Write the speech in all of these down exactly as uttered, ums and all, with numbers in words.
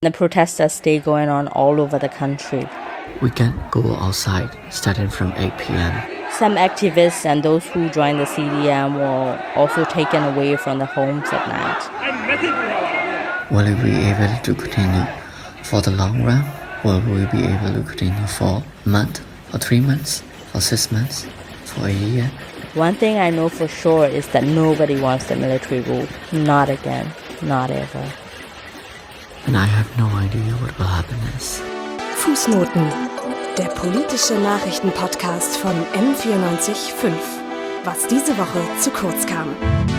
The protests are still going on all over the country. We can't go outside starting from eight p.m. Some activists and those who joined the C D M were also taken away from their homes at night. Will we be able to continue for the long run? Will we be able to continue for a month, for three months, for six months, for a year? One thing I know for sure is that nobody wants the military rule. Not again. Not ever. And I have no idea what will happen next. Fußnoten, der politische Nachrichtenpodcast von M vierundneunzig Komma fünf. Was diese Woche zu kurz kam.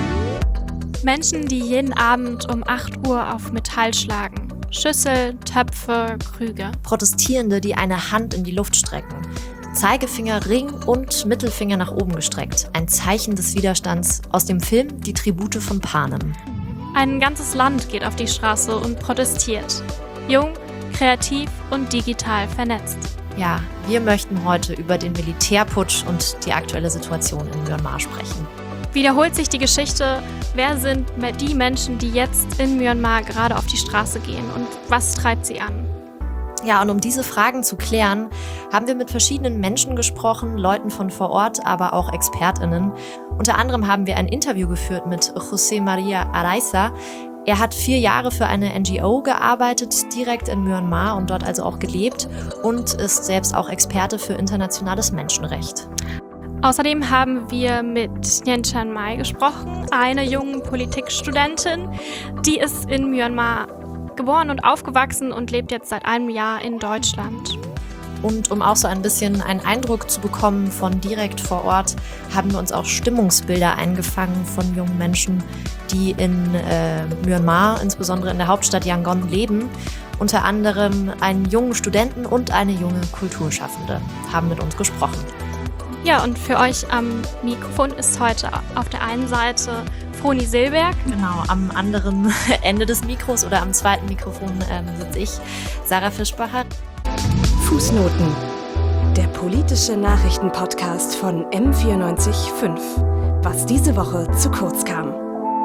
Menschen, die jeden Abend um acht Uhr auf Metall schlagen. Schüssel, Töpfe, Krüge. Protestierende, die eine Hand in die Luft strecken. Zeigefinger, Ring und Mittelfinger nach oben gestreckt. Ein Zeichen des Widerstands aus dem Film Die Tribute von Panem. Ein ganzes Land geht auf die Straße und protestiert. Jung, kreativ und digital vernetzt. Ja, wir möchten heute über den Militärputsch und die aktuelle Situation in Myanmar sprechen. Wiederholt sich die Geschichte, wer sind die Menschen, die jetzt in Myanmar gerade auf die Straße gehen und was treibt sie an? Ja, und um diese Fragen zu klären, haben wir mit verschiedenen Menschen gesprochen, Leuten von vor Ort, aber auch ExpertInnen. Unter anderem haben wir ein Interview geführt mit José María Araiza. Er hat vier Jahre für eine N G O gearbeitet, direkt in Myanmar und dort also auch gelebt und ist selbst auch Experte für internationales Menschenrecht. Außerdem haben wir mit Nyen Chan Mai gesprochen, eine junge Politikstudentin, die ist in Myanmar geboren und aufgewachsen und lebt jetzt seit einem Jahr in Deutschland. Und um auch so ein bisschen einen Eindruck zu bekommen von direkt vor Ort, haben wir uns auch Stimmungsbilder eingefangen von jungen Menschen, die in äh, Myanmar, insbesondere in der Hauptstadt Yangon, leben. Unter anderem einen jungen Studenten und eine junge Kulturschaffende haben mit uns gesprochen. Ja, und für euch am Mikrofon ist heute auf der einen Seite Froni Silberg. Genau, am anderen Ende des Mikros oder am zweiten Mikrofon ähm, sitze ich, Sarah Fischbacher. Fußnoten, der politische Nachrichtenpodcast von M vierundneunzig Komma fünf. Was diese Woche zu kurz kam.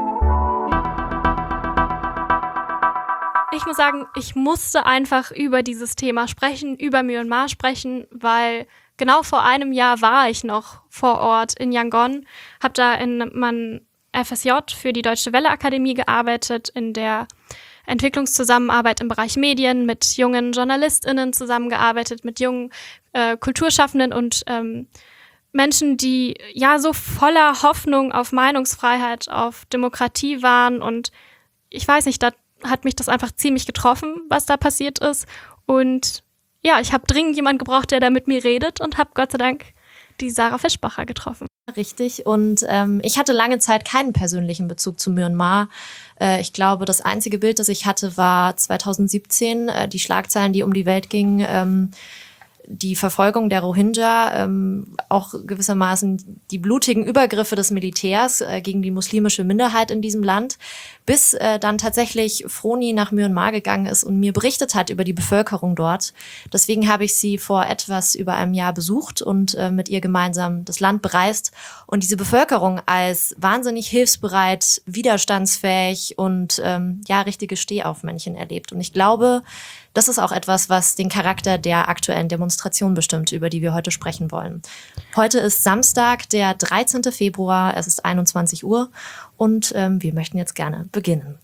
Ich muss sagen, ich musste einfach über dieses Thema sprechen, über Myanmar sprechen, weil genau vor einem Jahr war ich noch vor Ort in Yangon, habe da in meinem F S J für die Deutsche Welle Akademie gearbeitet, in der Entwicklungszusammenarbeit im Bereich Medien, mit jungen JournalistInnen zusammengearbeitet, mit jungen äh, Kulturschaffenden und ähm, Menschen, die ja so voller Hoffnung auf Meinungsfreiheit, auf Demokratie waren. Und ich weiß nicht, da hat mich das einfach ziemlich getroffen, was da passiert ist. Und ja, ich habe dringend jemanden gebraucht, der da mit mir redet und habe Gott sei Dank die Sarah Fischbacher getroffen. Richtig, und ähm, ich hatte lange Zeit keinen persönlichen Bezug zu Myanmar. Äh, ich glaube, das einzige Bild, das ich hatte, war zwanzig siebzehn, äh, die Schlagzeilen, die um die Welt gingen, ähm, die Verfolgung der Rohingya, ähm, auch gewissermaßen die blutigen Übergriffe des Militärs äh, gegen die muslimische Minderheit in diesem Land, bis äh, dann tatsächlich Froni nach Myanmar gegangen ist und mir berichtet hat über die Bevölkerung dort. Deswegen habe ich sie vor etwas über einem Jahr besucht und äh, mit ihr gemeinsam das Land bereist und diese Bevölkerung als wahnsinnig hilfsbereit, widerstandsfähig und ähm, ja, richtige Stehaufmännchen erlebt. Und ich glaube, das ist auch etwas, was den Charakter der aktuellen Demonstration bestimmt, über die wir heute sprechen wollen. Heute ist Samstag, der dreizehnten Februar, es ist einundzwanzig Uhr und ähm, wir möchten jetzt gerne beginnen.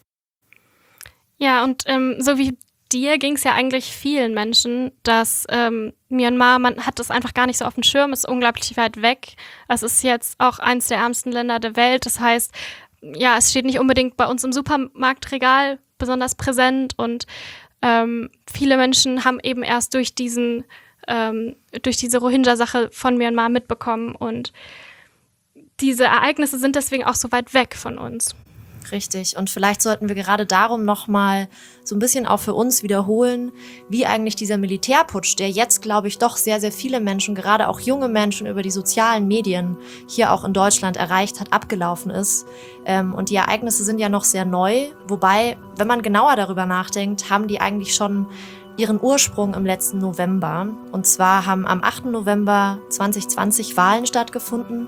Ja, und ähm, so wie dir ging es ja eigentlich vielen Menschen, dass ähm, Myanmar, man hat das einfach gar nicht so auf dem Schirm, ist unglaublich weit weg. Es ist jetzt auch eines der ärmsten Länder der Welt. Das heißt, ja, es steht nicht unbedingt bei uns im Supermarktregal besonders präsent und Ähm, viele Menschen haben eben erst durch diesen, ähm, durch diese Rohingya-Sache von Myanmar mitbekommen und diese Ereignisse sind deswegen auch so weit weg von uns. Richtig. Und vielleicht sollten wir gerade darum nochmal so ein bisschen auch für uns wiederholen, wie eigentlich dieser Militärputsch, der jetzt, glaube ich, doch sehr, sehr viele Menschen, gerade auch junge Menschen über die sozialen Medien hier auch in Deutschland erreicht hat, abgelaufen ist. Ähm, und die Ereignisse sind ja noch sehr neu. Wobei, wenn man genauer darüber nachdenkt, haben die eigentlich schon ihren Ursprung im letzten November. Und zwar haben am achten November zwanzig zwanzig Wahlen stattgefunden,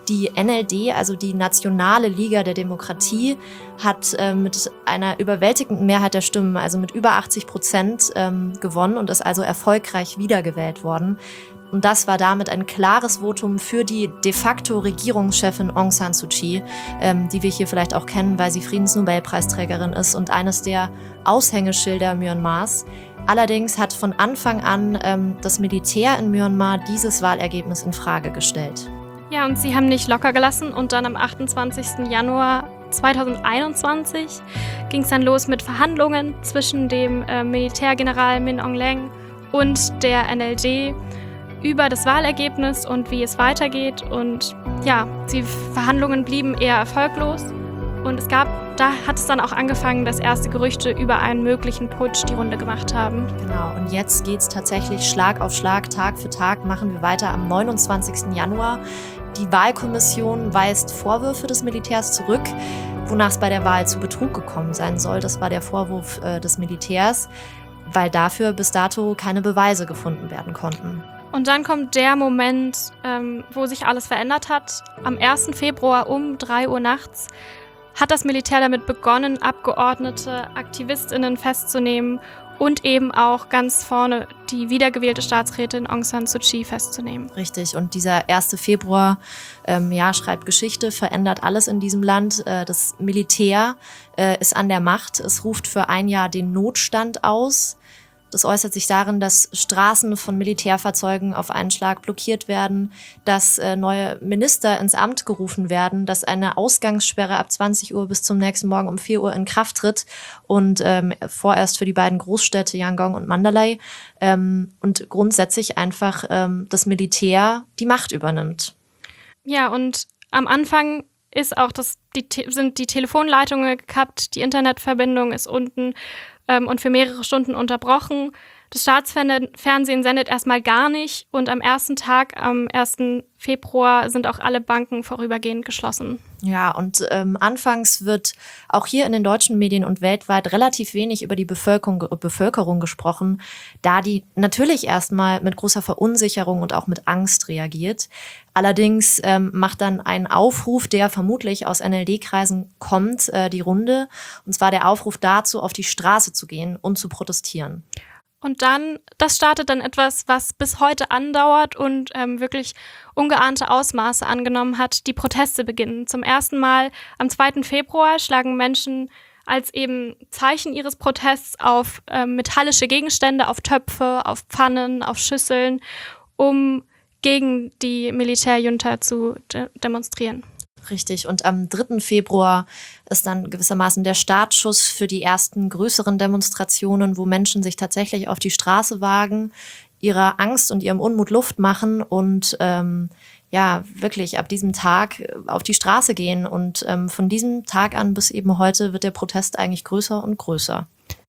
Die N L D, also die Nationale Liga der Demokratie, hat äh, mit einer überwältigenden Mehrheit der Stimmen, also mit über achtzig Prozent, ähm, gewonnen und ist also erfolgreich wiedergewählt worden. Und das war damit ein klares Votum für die de facto Regierungschefin Aung San Suu Kyi, ähm, die wir hier vielleicht auch kennen, weil sie Friedensnobelpreisträgerin ist und eines der Aushängeschilder Myanmars. Allerdings hat von Anfang an ähm, das Militär in Myanmar dieses Wahlergebnis in Frage gestellt. Ja, und sie haben nicht locker gelassen und dann am achtundzwanzigsten Januar zweitausendeinundzwanzig ging es dann los mit Verhandlungen zwischen dem äh, Militärgeneral Min Aung Hlaing und der N L D über das Wahlergebnis und wie es weitergeht. Und ja, die Verhandlungen blieben eher erfolglos. Und es gab, da hat es dann auch angefangen, dass erste Gerüchte über einen möglichen Putsch die Runde gemacht haben. Genau, und jetzt geht's tatsächlich Schlag auf Schlag, Tag für Tag machen wir weiter am neunundzwanzigsten Januar. Die Wahlkommission weist Vorwürfe des Militärs zurück, wonach es bei der Wahl zu Betrug gekommen sein soll. Das war der Vorwurf äh, des Militärs, weil dafür bis dato keine Beweise gefunden werden konnten. Und dann kommt der Moment, ähm, wo sich alles verändert hat. Am ersten Februar um drei Uhr nachts hat das Militär damit begonnen, Abgeordnete, AktivistInnen festzunehmen und eben auch ganz vorne die wiedergewählte Staatsrätin Aung San Suu Kyi festzunehmen. Richtig, und dieser erste Februar, ähm, ja, schreibt Geschichte, verändert alles in diesem Land. Äh, das Militär äh, ist an der Macht, es ruft für ein Jahr den Notstand aus. Das äußert sich darin, dass Straßen von Militärfahrzeugen auf einen Schlag blockiert werden, dass äh, neue Minister ins Amt gerufen werden, dass eine Ausgangssperre ab zwanzig Uhr bis zum nächsten Morgen um vier Uhr in Kraft tritt und ähm, vorerst für die beiden Großstädte Yangon und Mandalay ähm, und grundsätzlich einfach ähm, das Militär die Macht übernimmt. Ja, und am Anfang ist auch das, die, sind die Telefonleitungen gekappt, die Internetverbindung ist unten ähm, und für mehrere Stunden unterbrochen. Das Staatsfernsehen sendet erstmal gar nicht und am ersten Tag, am ersten Februar, sind auch alle Banken vorübergehend geschlossen. Ja, und ähm, anfangs wird auch hier in den deutschen Medien und weltweit relativ wenig über die Bevölkerung, Bevölkerung gesprochen, da die natürlich erstmal mit großer Verunsicherung und auch mit Angst reagiert. Allerdings ähm, macht dann ein Aufruf, der vermutlich aus N L D-Kreisen kommt, äh, die Runde. Und zwar der Aufruf dazu, auf die Straße zu gehen und zu protestieren. Und dann, das startet dann etwas, was bis heute andauert und ähm, wirklich ungeahnte Ausmaße angenommen hat. Die Proteste beginnen. Zum ersten Mal am zweiten Februar schlagen Menschen als eben Zeichen ihres Protests auf ähm, metallische Gegenstände, auf Töpfe, auf Pfannen, auf Schüsseln, um gegen die Militärjunta zu de- demonstrieren. Richtig. Und am dritten Februar ist dann gewissermaßen der Startschuss für die ersten größeren Demonstrationen, wo Menschen sich tatsächlich auf die Straße wagen, ihrer Angst und ihrem Unmut Luft machen und ähm, ja wirklich ab diesem Tag auf die Straße gehen. Und ähm, von diesem Tag an bis eben heute wird der Protest eigentlich größer und größer.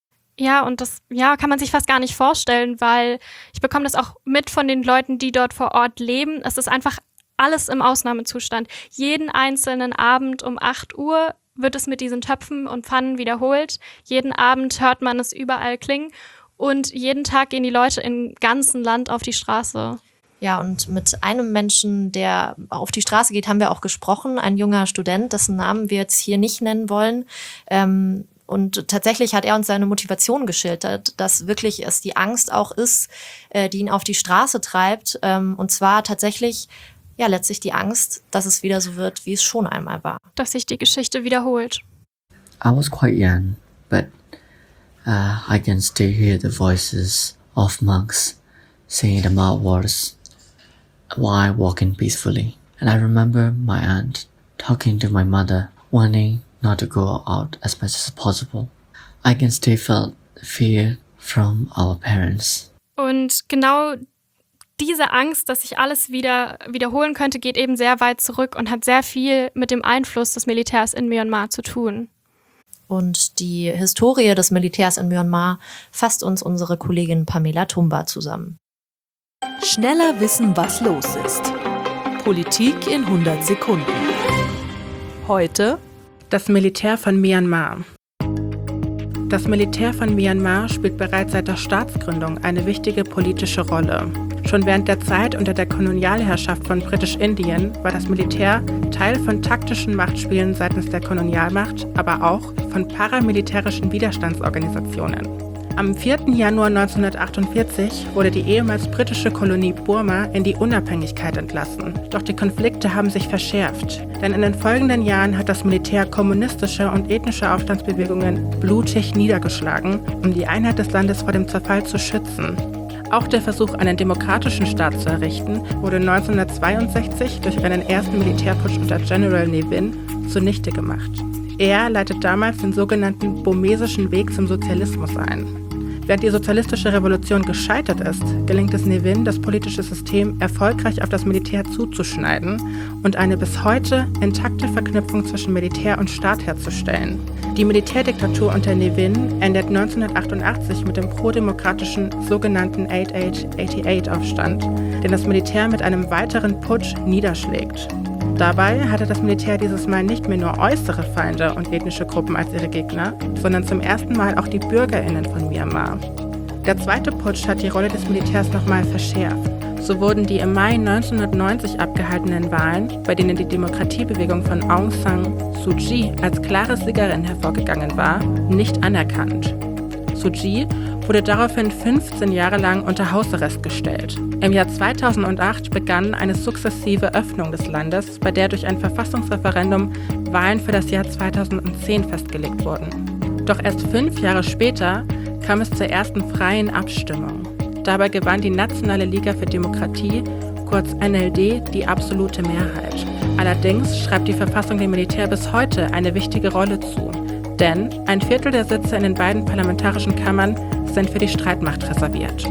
Ja, und das ja kann man sich fast gar nicht vorstellen, weil ich bekomme das auch mit von den Leuten, die dort vor Ort leben. Es ist einfach alles im Ausnahmezustand. Jeden einzelnen Abend um acht Uhr wird es mit diesen Töpfen und Pfannen wiederholt. Jeden Abend hört man es überall klingen. Und jeden Tag gehen die Leute im ganzen Land auf die Straße. Ja, und mit einem Menschen, der auf die Straße geht, haben wir auch gesprochen. Ein junger Student, dessen Namen wir jetzt hier nicht nennen wollen. Ähm, und tatsächlich hat er uns seine Motivation geschildert, dass wirklich es die Angst auch ist, äh, die ihn auf die Straße treibt. Ähm, und zwar tatsächlich ja, letztlich die Angst, dass es wieder so wird, wie es schon einmal war. Dass sich die Geschichte wiederholt. I was quite young, but uh, I can still hear the voices of monks saying the mild words while walking peacefully. And I remember my aunt talking to my mother, warning not to go out as much as possible. I can still feel fear from our parents. Und genau diese Angst, dass sich alles wieder wiederholen könnte, geht eben sehr weit zurück und hat sehr viel mit dem Einfluss des Militärs in Myanmar zu tun. Und die Historie des Militärs in Myanmar fasst uns unsere Kollegin Pamela Tumba zusammen. Schneller wissen, was los ist. Politik in hundert Sekunden. Heute das Militär von Myanmar. Das Militär von Myanmar spielt bereits seit der Staatsgründung eine wichtige politische Rolle. Schon während der Zeit unter der Kolonialherrschaft von Britisch-Indien war das Militär Teil von taktischen Machtspielen seitens der Kolonialmacht, aber auch von paramilitärischen Widerstandsorganisationen. Am vierten Januar neunzehnhundertachtundvierzig wurde die ehemals britische Kolonie Burma in die Unabhängigkeit entlassen. Doch die Konflikte haben sich verschärft. Denn in den folgenden Jahren hat das Militär kommunistische und ethnische Aufstandsbewegungen blutig niedergeschlagen, um die Einheit des Landes vor dem Zerfall zu schützen. Auch der Versuch, einen demokratischen Staat zu errichten, wurde neunzehnhundertzweiundsechzig durch einen ersten Militärputsch unter General Ne Win zunichte gemacht. Er leitet damals den sogenannten burmesischen Weg zum Sozialismus ein. Während die sozialistische Revolution gescheitert ist, gelingt es Ne Win, das politische System erfolgreich auf das Militär zuzuschneiden und eine bis heute intakte Verknüpfung zwischen Militär und Staat herzustellen. Die Militärdiktatur unter Ne Win endet neunzehnhundertachtundachtzig mit dem prodemokratischen sogenannten acht acht achtundachtzig Aufstand, den das Militär mit einem weiteren Putsch niederschlägt. Dabei hatte das Militär dieses Mal nicht mehr nur äußere Feinde und ethnische Gruppen als ihre Gegner, sondern zum ersten Mal auch die BürgerInnen von Myanmar. Der zweite Putsch hat die Rolle des Militärs nochmal verschärft. So wurden die im Mai neunzehnhundertneunzig abgehaltenen Wahlen, bei denen die Demokratiebewegung von Aung San Suu Kyi als klare Siegerin hervorgegangen war, nicht anerkannt. Suu Kyi wurde daraufhin fünfzehn Jahre lang unter Hausarrest gestellt. Im Jahr zweitausendacht begann eine sukzessive Öffnung des Landes, bei der durch ein Verfassungsreferendum Wahlen für das Jahr zweitausendzehn festgelegt wurden. Doch erst fünf Jahre später kam es zur ersten freien Abstimmung. Dabei gewann die Nationale Liga für Demokratie, kurz N L D, die absolute Mehrheit. Allerdings schreibt die Verfassung dem Militär bis heute eine wichtige Rolle zu. Denn ein Viertel der Sitze in den beiden parlamentarischen Kammern sind für die Streitmacht reserviert.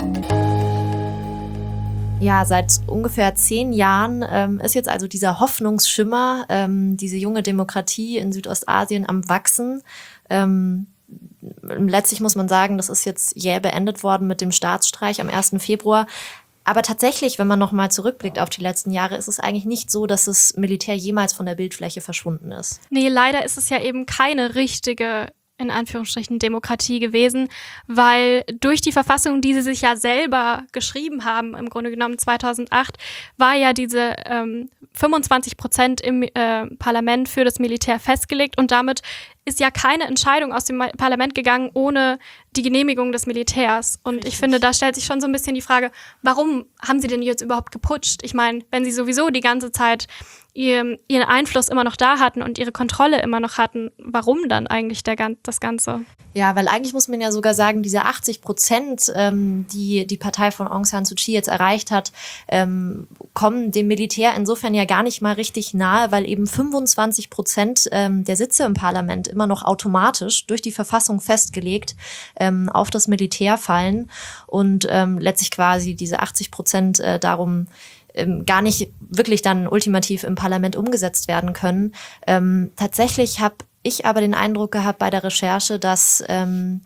Ja, seit ungefähr zehn Jahren ähm, ist jetzt also dieser Hoffnungsschimmer, ähm, diese junge Demokratie in Südostasien am Wachsen. Ähm, letztlich muss man sagen, das ist jetzt jäh beendet worden mit dem Staatsstreich am ersten Februar. Aber tatsächlich, wenn man nochmal zurückblickt auf die letzten Jahre, ist es eigentlich nicht so, dass das Militär jemals von der Bildfläche verschwunden ist. Nee, leider ist es ja eben keine richtige, in Anführungsstrichen, Demokratie gewesen, weil durch die Verfassung, die sie sich ja selber geschrieben haben, im Grunde genommen zweitausendacht, war ja diese ähm, fünfundzwanzig Prozent im äh, Parlament für das Militär festgelegt und damit ist ja keine Entscheidung aus dem Parlament gegangen ohne die Genehmigung des Militärs. Und Richtig. Ich finde, da stellt sich schon so ein bisschen die Frage, warum haben sie denn jetzt überhaupt geputscht? Ich meine, wenn sie sowieso die ganze Zeit ihren, ihren Einfluss immer noch da hatten und ihre Kontrolle immer noch hatten, warum dann eigentlich der, das Ganze? Ja, weil eigentlich muss man ja sogar sagen, diese achtzig Prozent, ähm, die die Partei von Aung San Suu Kyi jetzt erreicht hat, ähm, kommen dem Militär insofern ja gar nicht mal richtig nahe, weil eben fünfundzwanzig Prozent ähm, der Sitze im Parlament immer noch automatisch durch die Verfassung festgelegt ähm, auf das Militär fallen und ähm, letztlich quasi diese achtzig Prozent äh, darum ähm, gar nicht wirklich dann ultimativ im Parlament umgesetzt werden können. Ähm, tatsächlich habe ich aber den Eindruck gehabt bei der Recherche, dass ähm,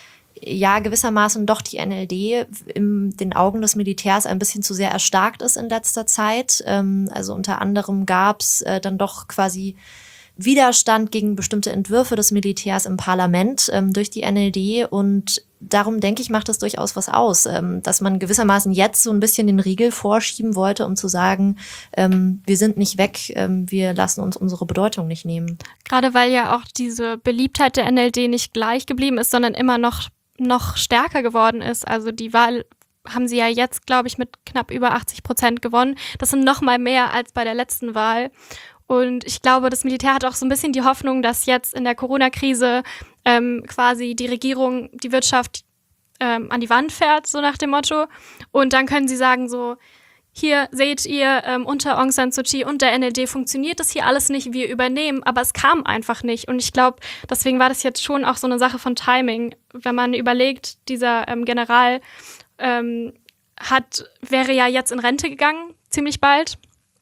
ja gewissermaßen doch die N L D in den Augen des Militärs ein bisschen zu sehr erstarkt ist in letzter Zeit. Ähm, also unter anderem gab es äh, dann doch quasi Widerstand gegen bestimmte Entwürfe des Militärs im Parlament ähm, durch die N L D und darum, denke ich, macht es durchaus was aus, ähm, dass man gewissermaßen jetzt so ein bisschen den Riegel vorschieben wollte, um zu sagen, ähm, wir sind nicht weg, ähm, wir lassen uns unsere Bedeutung nicht nehmen. Gerade weil ja auch diese Beliebtheit der N L D nicht gleich geblieben ist, sondern immer noch, noch stärker geworden ist. Also die Wahl haben sie ja jetzt, glaube ich, mit knapp über achtzig Prozent gewonnen. Das sind noch mal mehr als bei der letzten Wahl. Und ich glaube, das Militär hat auch so ein bisschen die Hoffnung, dass jetzt in der Corona-Krise ähm, quasi die Regierung die Wirtschaft ähm, an die Wand fährt, so nach dem Motto. Und dann können sie sagen so, hier seht ihr, ähm, unter Aung San Suu Kyi und der N L D funktioniert das hier alles nicht, wir übernehmen, aber es kam einfach nicht. Und ich glaube, deswegen war das jetzt schon auch so eine Sache von Timing. Wenn man überlegt, dieser ähm, General ähm, hat wäre ja jetzt in Rente gegangen, ziemlich bald.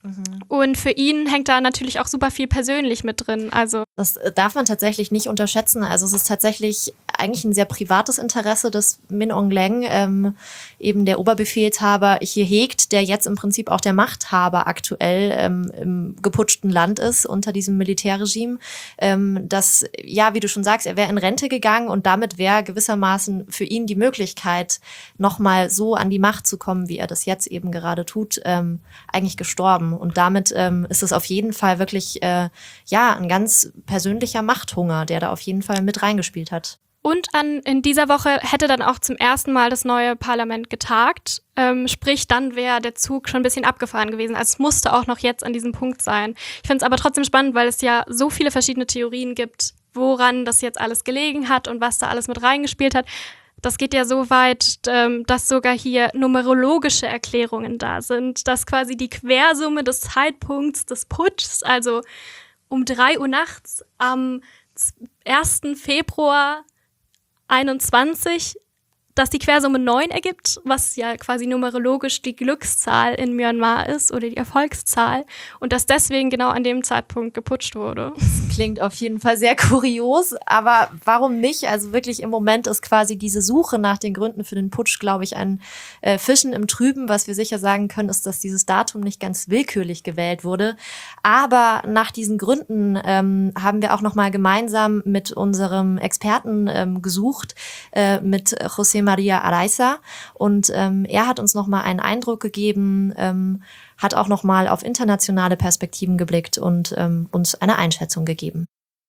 Mhm. Und für ihn hängt da natürlich auch super viel persönlich mit drin. Also das darf man tatsächlich nicht unterschätzen. Also es ist tatsächlich eigentlich ein sehr privates Interesse, dass Min Aung Hlaing, ähm, eben der Oberbefehlshaber, hier hegt, der jetzt im Prinzip auch der Machthaber aktuell ähm, im geputschten Land ist unter diesem Militärregime. Ähm, dass, ja, wie du schon sagst, er wäre in Rente gegangen und damit wäre gewissermaßen für ihn die Möglichkeit, nochmal so an die Macht zu kommen, wie er das jetzt eben gerade tut, ähm, eigentlich gestorben. Und damit ähm, ist es auf jeden Fall wirklich, äh, ja, ein ganz persönlicher Machthunger, der da auf jeden Fall mit reingespielt hat. Und an, in dieser Woche hätte dann auch zum ersten Mal das neue Parlament getagt. Ähm, sprich, dann wäre der Zug schon ein bisschen abgefahren gewesen. Also es musste auch noch jetzt an diesem Punkt sein. Ich finde es aber trotzdem spannend, weil es ja so viele verschiedene Theorien gibt, woran das jetzt alles gelegen hat und was da alles mit reingespielt hat. Das geht ja so weit, ähm, dass sogar hier numerologische Erklärungen da sind, dass quasi die Quersumme des Zeitpunkts des Putschs, also um drei Uhr nachts am ersten Februar einundzwanzig, dass die Quersumme neun ergibt, was ja quasi numerologisch die Glückszahl in Myanmar ist oder die Erfolgszahl und dass deswegen genau an dem Zeitpunkt geputscht wurde. Das klingt auf jeden Fall sehr kurios, aber warum nicht? Also wirklich im Moment ist quasi diese Suche nach den Gründen für den Putsch, glaube ich, ein äh, Fischen im Trüben. Was wir sicher sagen können, ist, dass dieses Datum nicht ganz willkürlich gewählt wurde. Aber nach diesen Gründen ähm, haben wir auch nochmal gemeinsam mit unserem Experten ähm, gesucht, äh, mit José María Araiza, und ähm, er hat uns nochmal einen Eindruck gegeben, ähm, hat auch nochmal auf internationale Perspektiven geblickt und ähm, uns eine Einschätzung gegeben.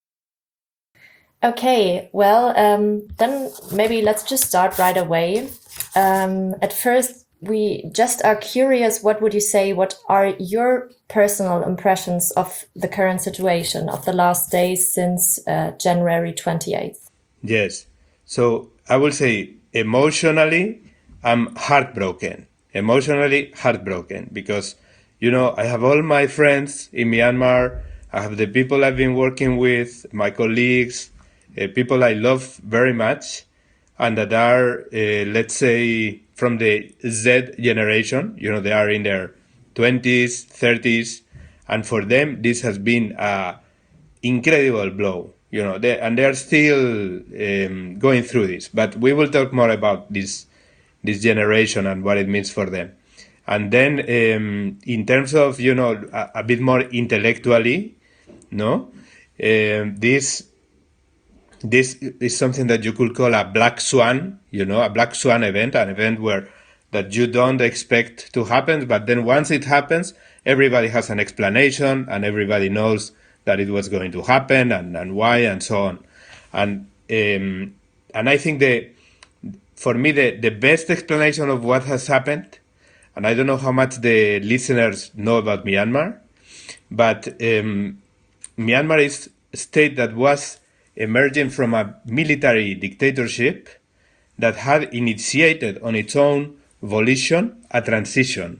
Okay, well, um, then maybe let's just start right away. Um, at first, we just are curious, what would you say, what are your personal impressions of the current situation of the last days since uh, January twenty-eighth? Yes, so I will say, emotionally, I'm heartbroken. Emotionally heartbroken because, you know, I have all my friends in Myanmar. I have the people I've been working with, my colleagues, uh, people I love very much, and that are, uh, let's say, from the Z generation. You know, they are in their twenties, thirties, and for them, this has been an incredible blow. You know, they, and they are still um, going through this. But we will talk more about this this generation and what it means for them. And then, um, in terms of, you know, a, a bit more intellectually, no, um, this this is something that you could call a black swan. You know, a black swan event, an event where that you don't expect to happen, but then once it happens, everybody has an explanation and everybody knows that it was going to happen and, and why and so on. And um, and I think the for me the, the best explanation of what has happened, and I don't know how much the listeners know about Myanmar, but um, Myanmar is a state that was emerging from a military dictatorship that had initiated on its own volition a transition.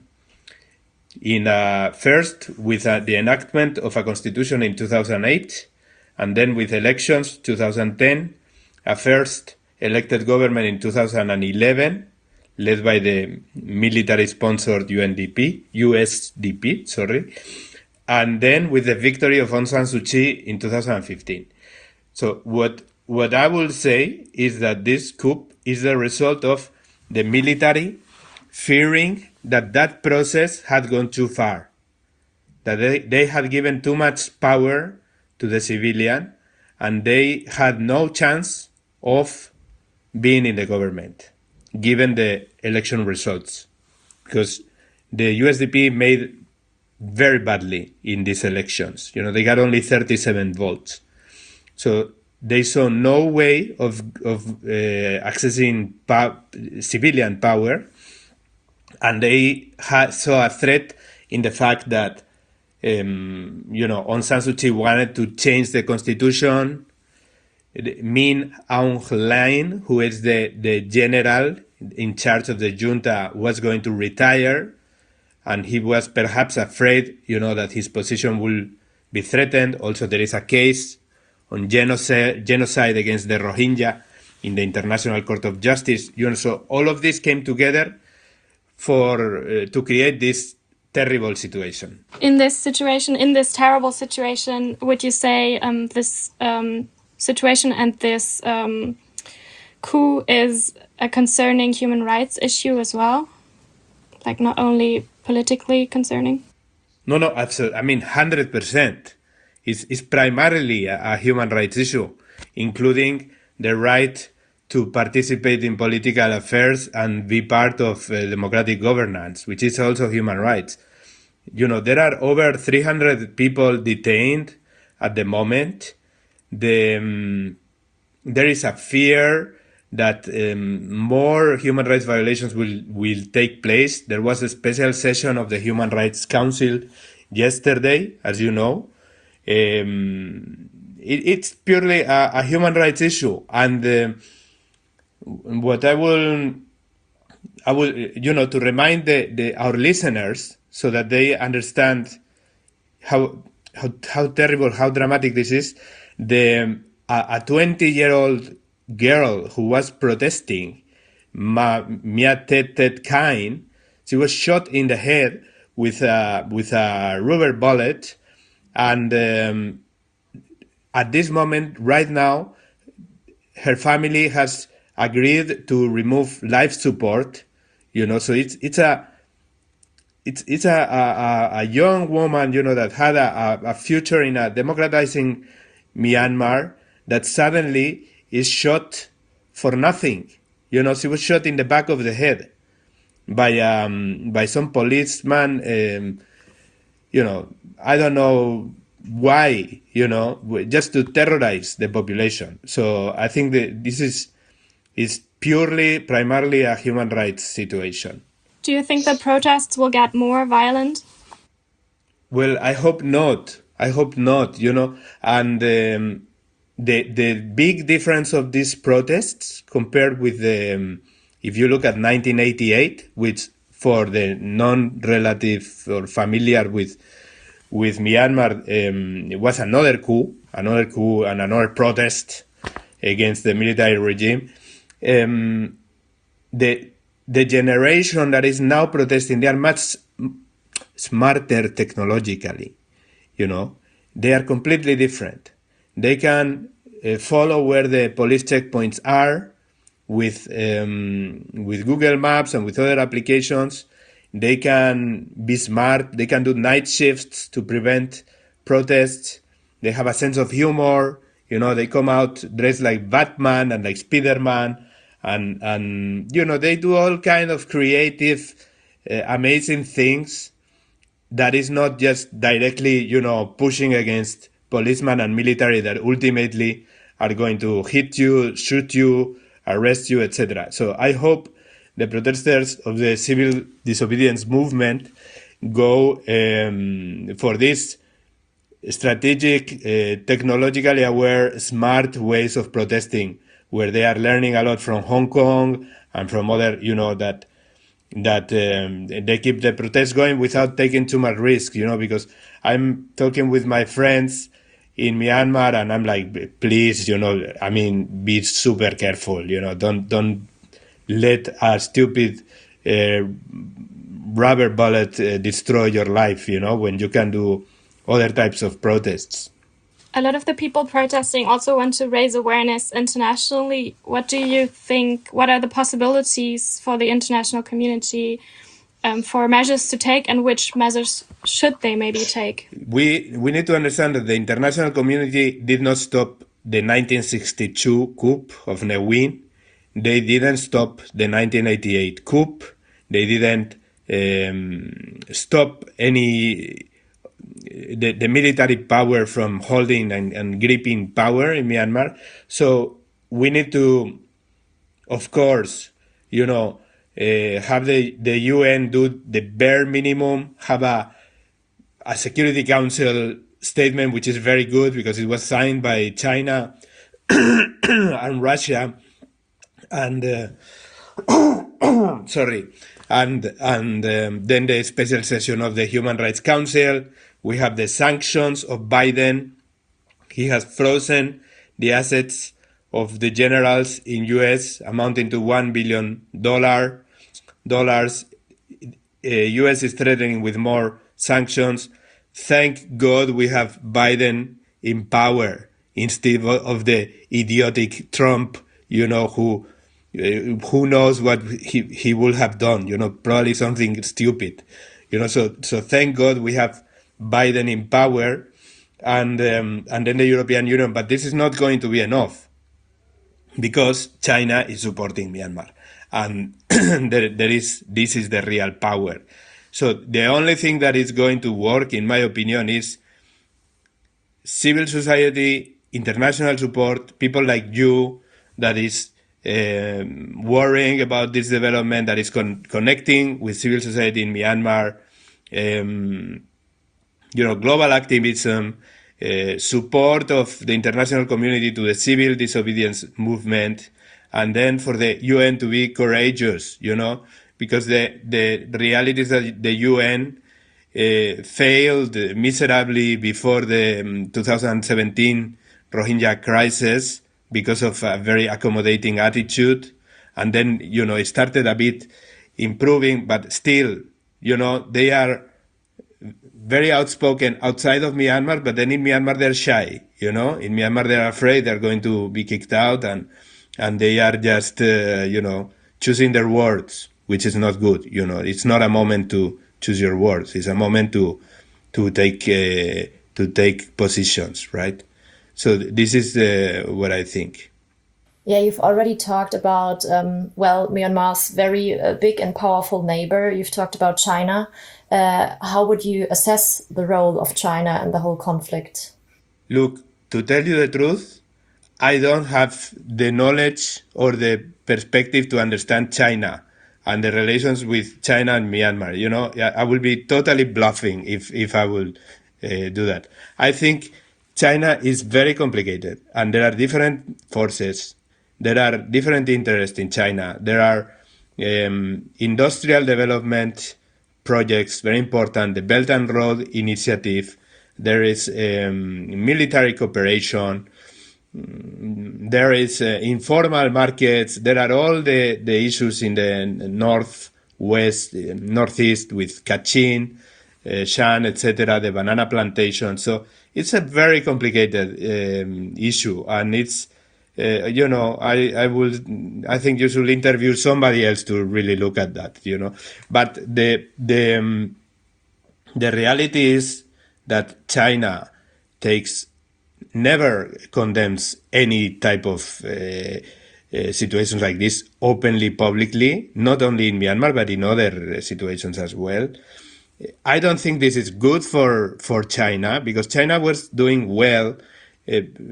In uh, first with uh, the enactment of a constitution in two thousand eight, and then with elections two thousand ten, a first elected government in two thousand eleven, led by the military-sponsored U N D P, U S D P, sorry, and then with the victory of Aung San Suu Kyi in two thousand fifteen. So what what I will say is that this coup is the result of the military fearing that that process had gone too far, that they, they had given too much power to the civilian, and they had no chance of being in the government, given the election results, because the U S D P made very badly in these elections. You know, they got only thirty-seven votes. So they saw no way of, of uh, accessing pa- civilian power, and they ha- saw a threat in the fact that, um, you know, Aung San Suu Kyi wanted to change the constitution. Min Aung Hlaing, who is the, the general in charge of the junta, was going to retire, and he was perhaps afraid, you know, that his position will be threatened. Also, there is a case on genocide, genocide against the Rohingya in the International Court of Justice. You know, so all of this came together for uh, to create this terrible situation. In this situation, in this terrible situation, would you say um, this um, situation and this um, coup is a concerning human rights issue as well? Like not only politically concerning? No, no, absolutely. I mean, one hundred percent. It's, it's primarily a, a human rights issue, including the right to participate in political affairs and be part of uh, democratic governance, which is also human rights. You know, there are over three hundred people detained at the moment. The, um, there is a fear that um, more human rights violations will, will take place. There was a special session of the Human Rights Council yesterday, as you know. Um, it, it's purely a, a human rights issue. And uh, what I will, I will, you know, to remind the, the, our listeners so that they understand how, how, how terrible, how dramatic this is, the, a twenty-year-old girl who was protesting, Ma, Mia Tet Tet Kine, she was shot in the head with a, with a rubber bullet. And um, at this moment, right now, her family has agreed to remove life support. You know, so it's it's a it's it's a a, a young woman, you know, that had a, a future in a democratizing Myanmar that suddenly is shot for nothing. You know, she was shot in the back of the head by um by some policeman. Um, you know, I don't know why, you know, just to terrorize the population. So I think that this is is purely, primarily a human rights situation. Do you think the protests will get more violent? Well, I hope not. I hope not, you know, and um, the the big difference of these protests compared with the, um, if you look at nineteen eighty-eight, which for the non-relative or familiar with with Myanmar, um, it was another coup, another coup and another protest against the military regime. Um, the the generation that is now protesting, they are much smarter technologically, you know. They are completely different. They can uh, follow where the police checkpoints are with um, with Google Maps and with other applications. They can be smart. They can do night shifts to prevent protests. They have a sense of humor. You know, they come out dressed like Batman and like Spider-Man. And, and you know, they do all kind of creative, uh, amazing things that is not just directly, you know, pushing against policemen and military that ultimately are going to hit you, shoot you, arrest you, et cetera. So I hope the protesters of the civil disobedience movement go um, for this strategic, uh, technologically aware, smart ways of protesting, where they are learning a lot from Hong Kong and from other, you know, that that um, they keep the protests going without taking too much risk, you know, because I'm talking with my friends in Myanmar and I'm like, please, you know, I mean, be super careful, you know, don't don't let a stupid uh, rubber bullet uh, destroy your life, you know, when you can do other types of protests. A lot of the people protesting also want to raise awareness internationally. What do you think, what are the possibilities for the international community um, for measures to take, and which measures should they maybe take? We we need to understand that the international community did not stop the nineteen sixty-two coup of Ne Win. They didn't stop the nineteen eighty-eight coup. They didn't um, stop any the, the military power from holding and, and gripping power in Myanmar. So we need to, of course, you know, uh, have the, the U N do the bare minimum, have a, a Security Council statement, which is very good because it was signed by China and Russia. And, uh, sorry, and, and um, then the special session of the Human Rights Council. We have the sanctions of Biden. He has frozen the assets of the generals in U S amounting to one billion dollars. uh, U S is threatening with more sanctions. Thank God we have Biden in power instead of the idiotic Trump, you know, who uh, who knows what he, he would have done, you know, probably something stupid, you know. So so thank God we have Biden in power, and um, and then the European Union. But this is not going to be enough, because China is supporting Myanmar, and there, there is this is the real power. So the only thing that is going to work, in my opinion, is civil society, international support, people like you that is um, worrying about this development, that is con- connecting with civil society in Myanmar, um, you know, global activism, uh, support of the international community to the civil disobedience movement, and then for the U N to be courageous, you know, because the, the reality is that the U N uh, failed miserably before the um, two thousand seventeen Rohingya crisis because of a very accommodating attitude. And then, you know, it started a bit improving, but still, you know, they are very outspoken outside of Myanmar, but then in Myanmar they're shy, you know. In Myanmar they're afraid they're going to be kicked out, and and they are just, uh, you know, choosing their words, which is not good, you know. It's not a moment to choose your words. It's a moment to to take uh, to take positions, right? So this is uh, what I think. Yeah, you've already talked about, um, well, Myanmar's very uh, big and powerful neighbor. You've talked about China. Uh, how would you assess the role of China in the whole conflict? Look, to tell you the truth, I don't have the knowledge or the perspective to understand China and the relations with China and Myanmar. You know, I will be totally bluffing if, if I will uh, do that. I think China is very complicated, and there are different forces. There are different interests in China. There are um, industrial development projects, very important, the Belt and Road Initiative. There is um, military cooperation. There is uh, informal markets. There are all the, the issues in the northwest, northeast with Kachin, uh, Shan, et cetera, the banana plantation. So it's a very complicated um, issue, and it's, uh, you know, I, I would, I think you should interview somebody else to really look at that, you know. But the the um, the reality is that China takes never condemns any type of uh, uh, situations like this openly, publicly, not only in Myanmar, but in other situations as well. I don't think this is good for, for China, because China was doing well uh,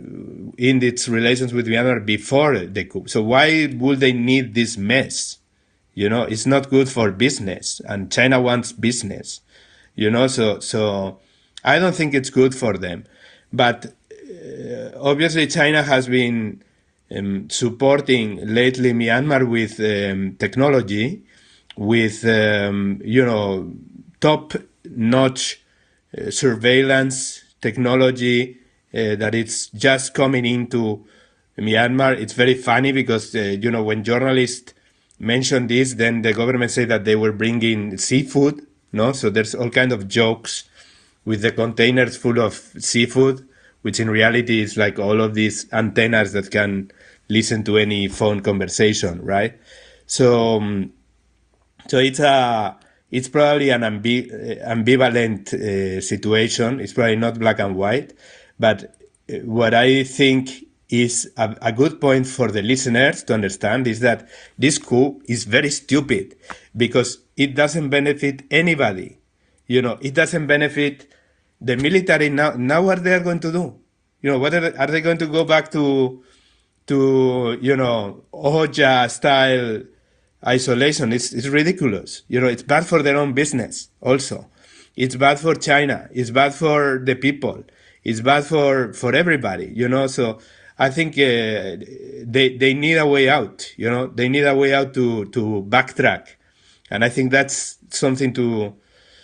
in its relations with Myanmar before the coup. So why would they need this mess? You know, it's not good for business, and China wants business, you know, so, so I don't think it's good for them. But uh, obviously China has been um, supporting lately Myanmar with um, technology, with, um, you know, top-notch uh, surveillance technology uh, that it's just coming into Myanmar. It's very funny because, uh, you know, when journalists mention this, then the government say that they were bringing seafood, no? So there's all kind of jokes with the containers full of seafood, which in reality is like all of these antennas that can listen to any phone conversation, right? So, um, so it's a, it's probably an ambi- ambivalent uh, situation. It's probably not black and white, but what I think is a, a good point for the listeners to understand is that this coup is very stupid because it doesn't benefit anybody. You know, it doesn't benefit the military. Now, now what they are going to do? You know, what are they, are they going to go back to, to, you know, Oja style isolation? It's, it's ridiculous. You know, it's bad for their own business also. It's bad for China. It's bad for the people. It's bad for, for everybody, you know. So I think uh, they, they need a way out, you know. They need a way out to, to backtrack. And I think that's something to,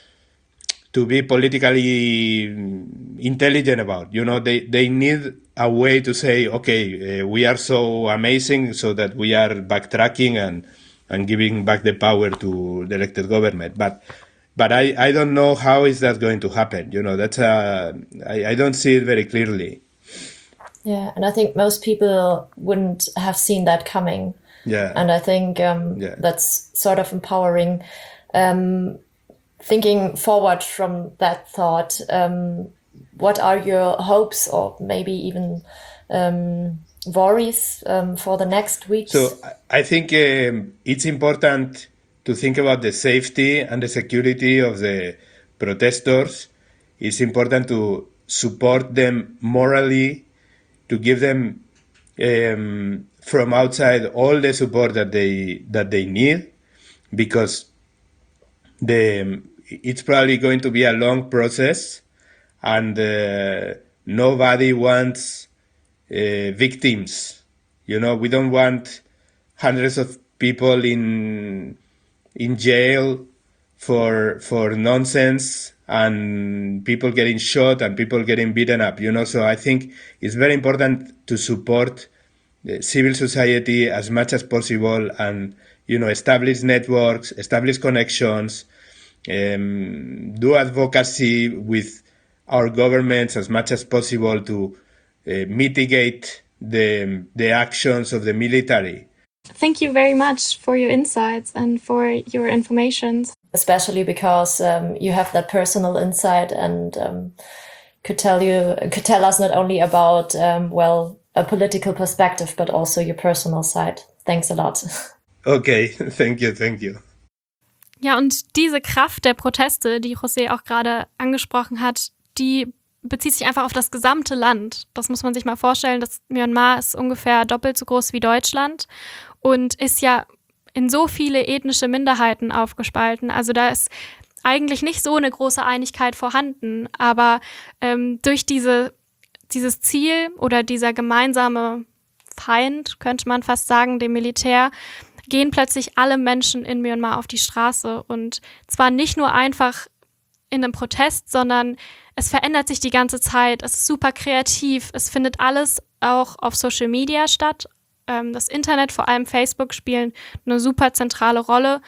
to be politically intelligent about. You know, they, they need a way to say, okay, uh, we are so amazing so that we are backtracking and, and giving back the power to the elected government. But but I, I don't know how is that going to happen. You know, that's uh, I, I don't see it very clearly. Yeah, and I think most people wouldn't have seen that coming. Yeah. And I think um, Yeah. that's sort of empowering. Um, thinking forward from that thought, um, what are your hopes or maybe even um, worries um, for the next weeks? So I think um, it's important to think about the safety and the security of the protesters. It's important to support them morally, to give them um, from outside all the support that they that they need, because the it's probably going to be a long process, and uh, nobody wants uh, victims. You know, we don't want hundreds of people in in jail for for nonsense, and people getting shot and people getting beaten up. You know, so I think it's very important to support the civil society as much as possible, and you know, establish networks, establish connections. Um, do advocacy with our governments as much as possible to uh, mitigate the the actions of the military. Thank you very much for your insights and for your information. Especially because um, you have that personal insight and um, could tell you could tell us not only about um, well a political perspective but also your personal side. Thanks a lot. Okay, thank you, thank you. Ja, und diese Kraft der Proteste, die José auch gerade angesprochen hat, die bezieht sich einfach auf das gesamte Land. Das muss man sich mal vorstellen. Das Myanmar ist ungefähr doppelt so groß wie Deutschland und ist ja in so viele ethnische Minderheiten aufgespalten. Also da ist eigentlich nicht so eine große Einigkeit vorhanden. Aber ähm, durch diese, dieses Ziel oder dieser gemeinsame Feind, könnte man fast sagen, dem Militär, gehen plötzlich alle Menschen in Myanmar auf die Straße. Und zwar nicht nur einfach in einem Protest, sondern es verändert sich die ganze Zeit. Es ist super kreativ. Es findet alles auch auf Social Media statt. Ähm, das Internet, vor allem Facebook, spielen eine super zentrale Rolle.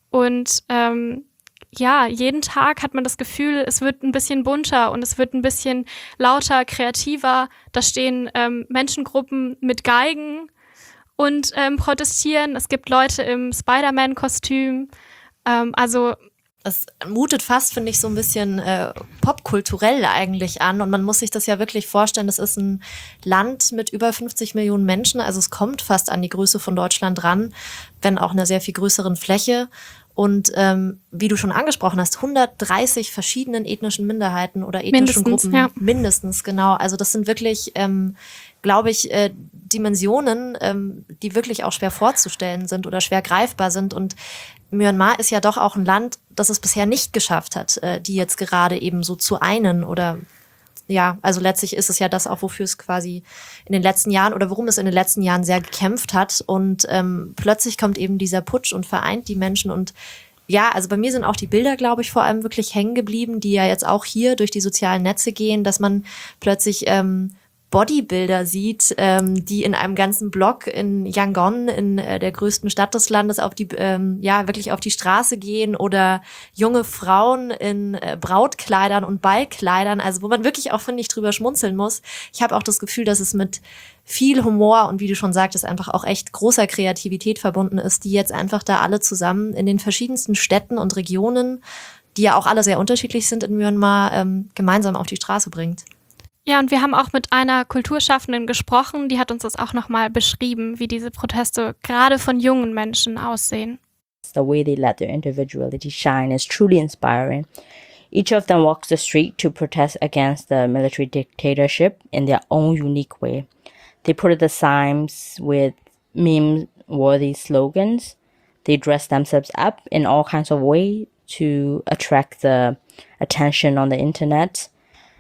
Und ähm, ja, jeden Tag hat man das Gefühl, es wird ein bisschen bunter und es wird ein bisschen lauter, kreativer. Da stehen ähm, Menschengruppen mit Geigen und ähm, protestieren. Es gibt Leute im Spider-Man-Kostüm. Ähm, also Es mutet fast, finde ich, so ein bisschen äh, popkulturell eigentlich an. Und man muss sich das ja wirklich vorstellen, das ist ein Land mit über fünfzig Millionen Menschen. Also es kommt fast an die Größe von Deutschland ran, wenn auch einer sehr viel größeren Fläche. Und ähm, wie du schon angesprochen hast, hundertdreißig verschiedenen ethnischen Minderheiten oder ethnischen Mindestens, Gruppen. ja. Mindestens, genau. Also das sind wirklich, ähm, glaube ich, äh, Dimensionen, ähm, die wirklich auch schwer vorzustellen sind oder schwer greifbar sind. Und Myanmar ist ja doch auch ein Land, das es bisher nicht geschafft hat, äh, die jetzt gerade eben so zu einen oder ja, also letztlich ist es ja das auch, wofür es quasi in den letzten Jahren oder worum es in den letzten Jahren sehr gekämpft hat. Und ähm, plötzlich kommt eben dieser Putsch und vereint die Menschen. Und ja, also bei mir sind auch die Bilder, glaube ich, vor allem wirklich hängen geblieben, die ja jetzt auch hier durch die sozialen Netze gehen, dass man plötzlich ähm, Bodybuilder sieht, ähm, die in einem ganzen Block in Yangon, in äh, der größten Stadt des Landes, auf die ähm, ja wirklich auf die Straße gehen oder junge Frauen in äh, Brautkleidern und Ballkleidern, also wo man wirklich auch, finde ich, drüber schmunzeln muss. Ich habe auch das Gefühl, dass es mit viel Humor und wie du schon sagtest, einfach auch echt großer Kreativität verbunden ist, die jetzt einfach da alle zusammen in den verschiedensten Städten und Regionen, die ja auch alle sehr unterschiedlich sind in Myanmar, ähm, gemeinsam auf die Straße bringt. ja, und wir haben auch mit einer Kulturschaffenden gesprochen, die hat uns das auch nochmal beschrieben, wie diese Proteste gerade von jungen Menschen aussehen. The way they let their individuality shine is truly inspiring. Each of them walks the street to protest against the military dictatorship in their own unique way. They put up the signs with meme-worthy slogans. They dress themselves up in all kinds of ways to attract the attention on the internet.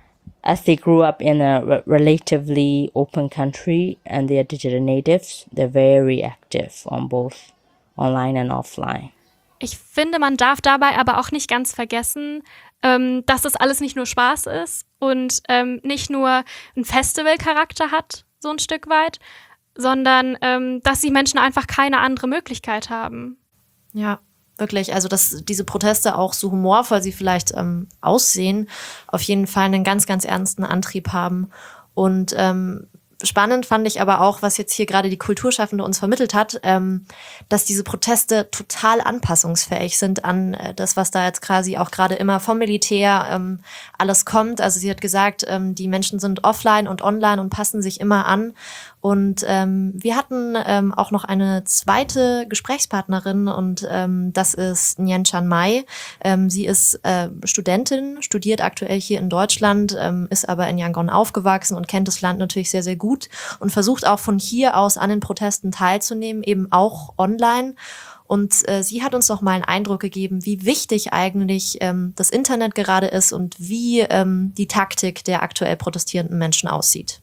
As they grew up in a re- relatively open country and they are digital natives, they're very active on both online and offline. Ich finde, man darf dabei aber auch nicht ganz vergessen, ähm, dass das alles nicht nur Spaß ist und ähm, nicht nur einen Festivalcharakter hat, so ein Stück weit, sondern ähm, dass die Menschen einfach keine andere Möglichkeit haben. Ja, wirklich. Also, dass diese Proteste auch so humorvoll sie vielleicht ähm, aussehen, auf jeden Fall einen ganz, ganz ernsten Antrieb haben. Und ähm, spannend fand ich aber auch, was jetzt hier gerade die Kulturschaffende uns vermittelt hat, ähm, dass diese Proteste total anpassungsfähig sind an äh, das, was da jetzt quasi auch gerade immer vom Militär ähm, alles kommt. Also sie hat gesagt, ähm, die Menschen sind offline und online und passen sich immer an. Und ähm, wir hatten ähm, auch noch eine zweite Gesprächspartnerin und ähm, das ist Nguyen Chan Mai. Ähm, sie ist äh, Studentin, studiert aktuell hier in Deutschland, ähm, ist aber in Yangon aufgewachsen und kennt das Land natürlich sehr, sehr gut und versucht auch von hier aus an den Protesten teilzunehmen, eben auch online. Und äh, sie hat uns noch mal einen Eindruck gegeben, wie wichtig eigentlich ähm, das Internet gerade ist und wie ähm, die Taktik der aktuell protestierenden Menschen aussieht.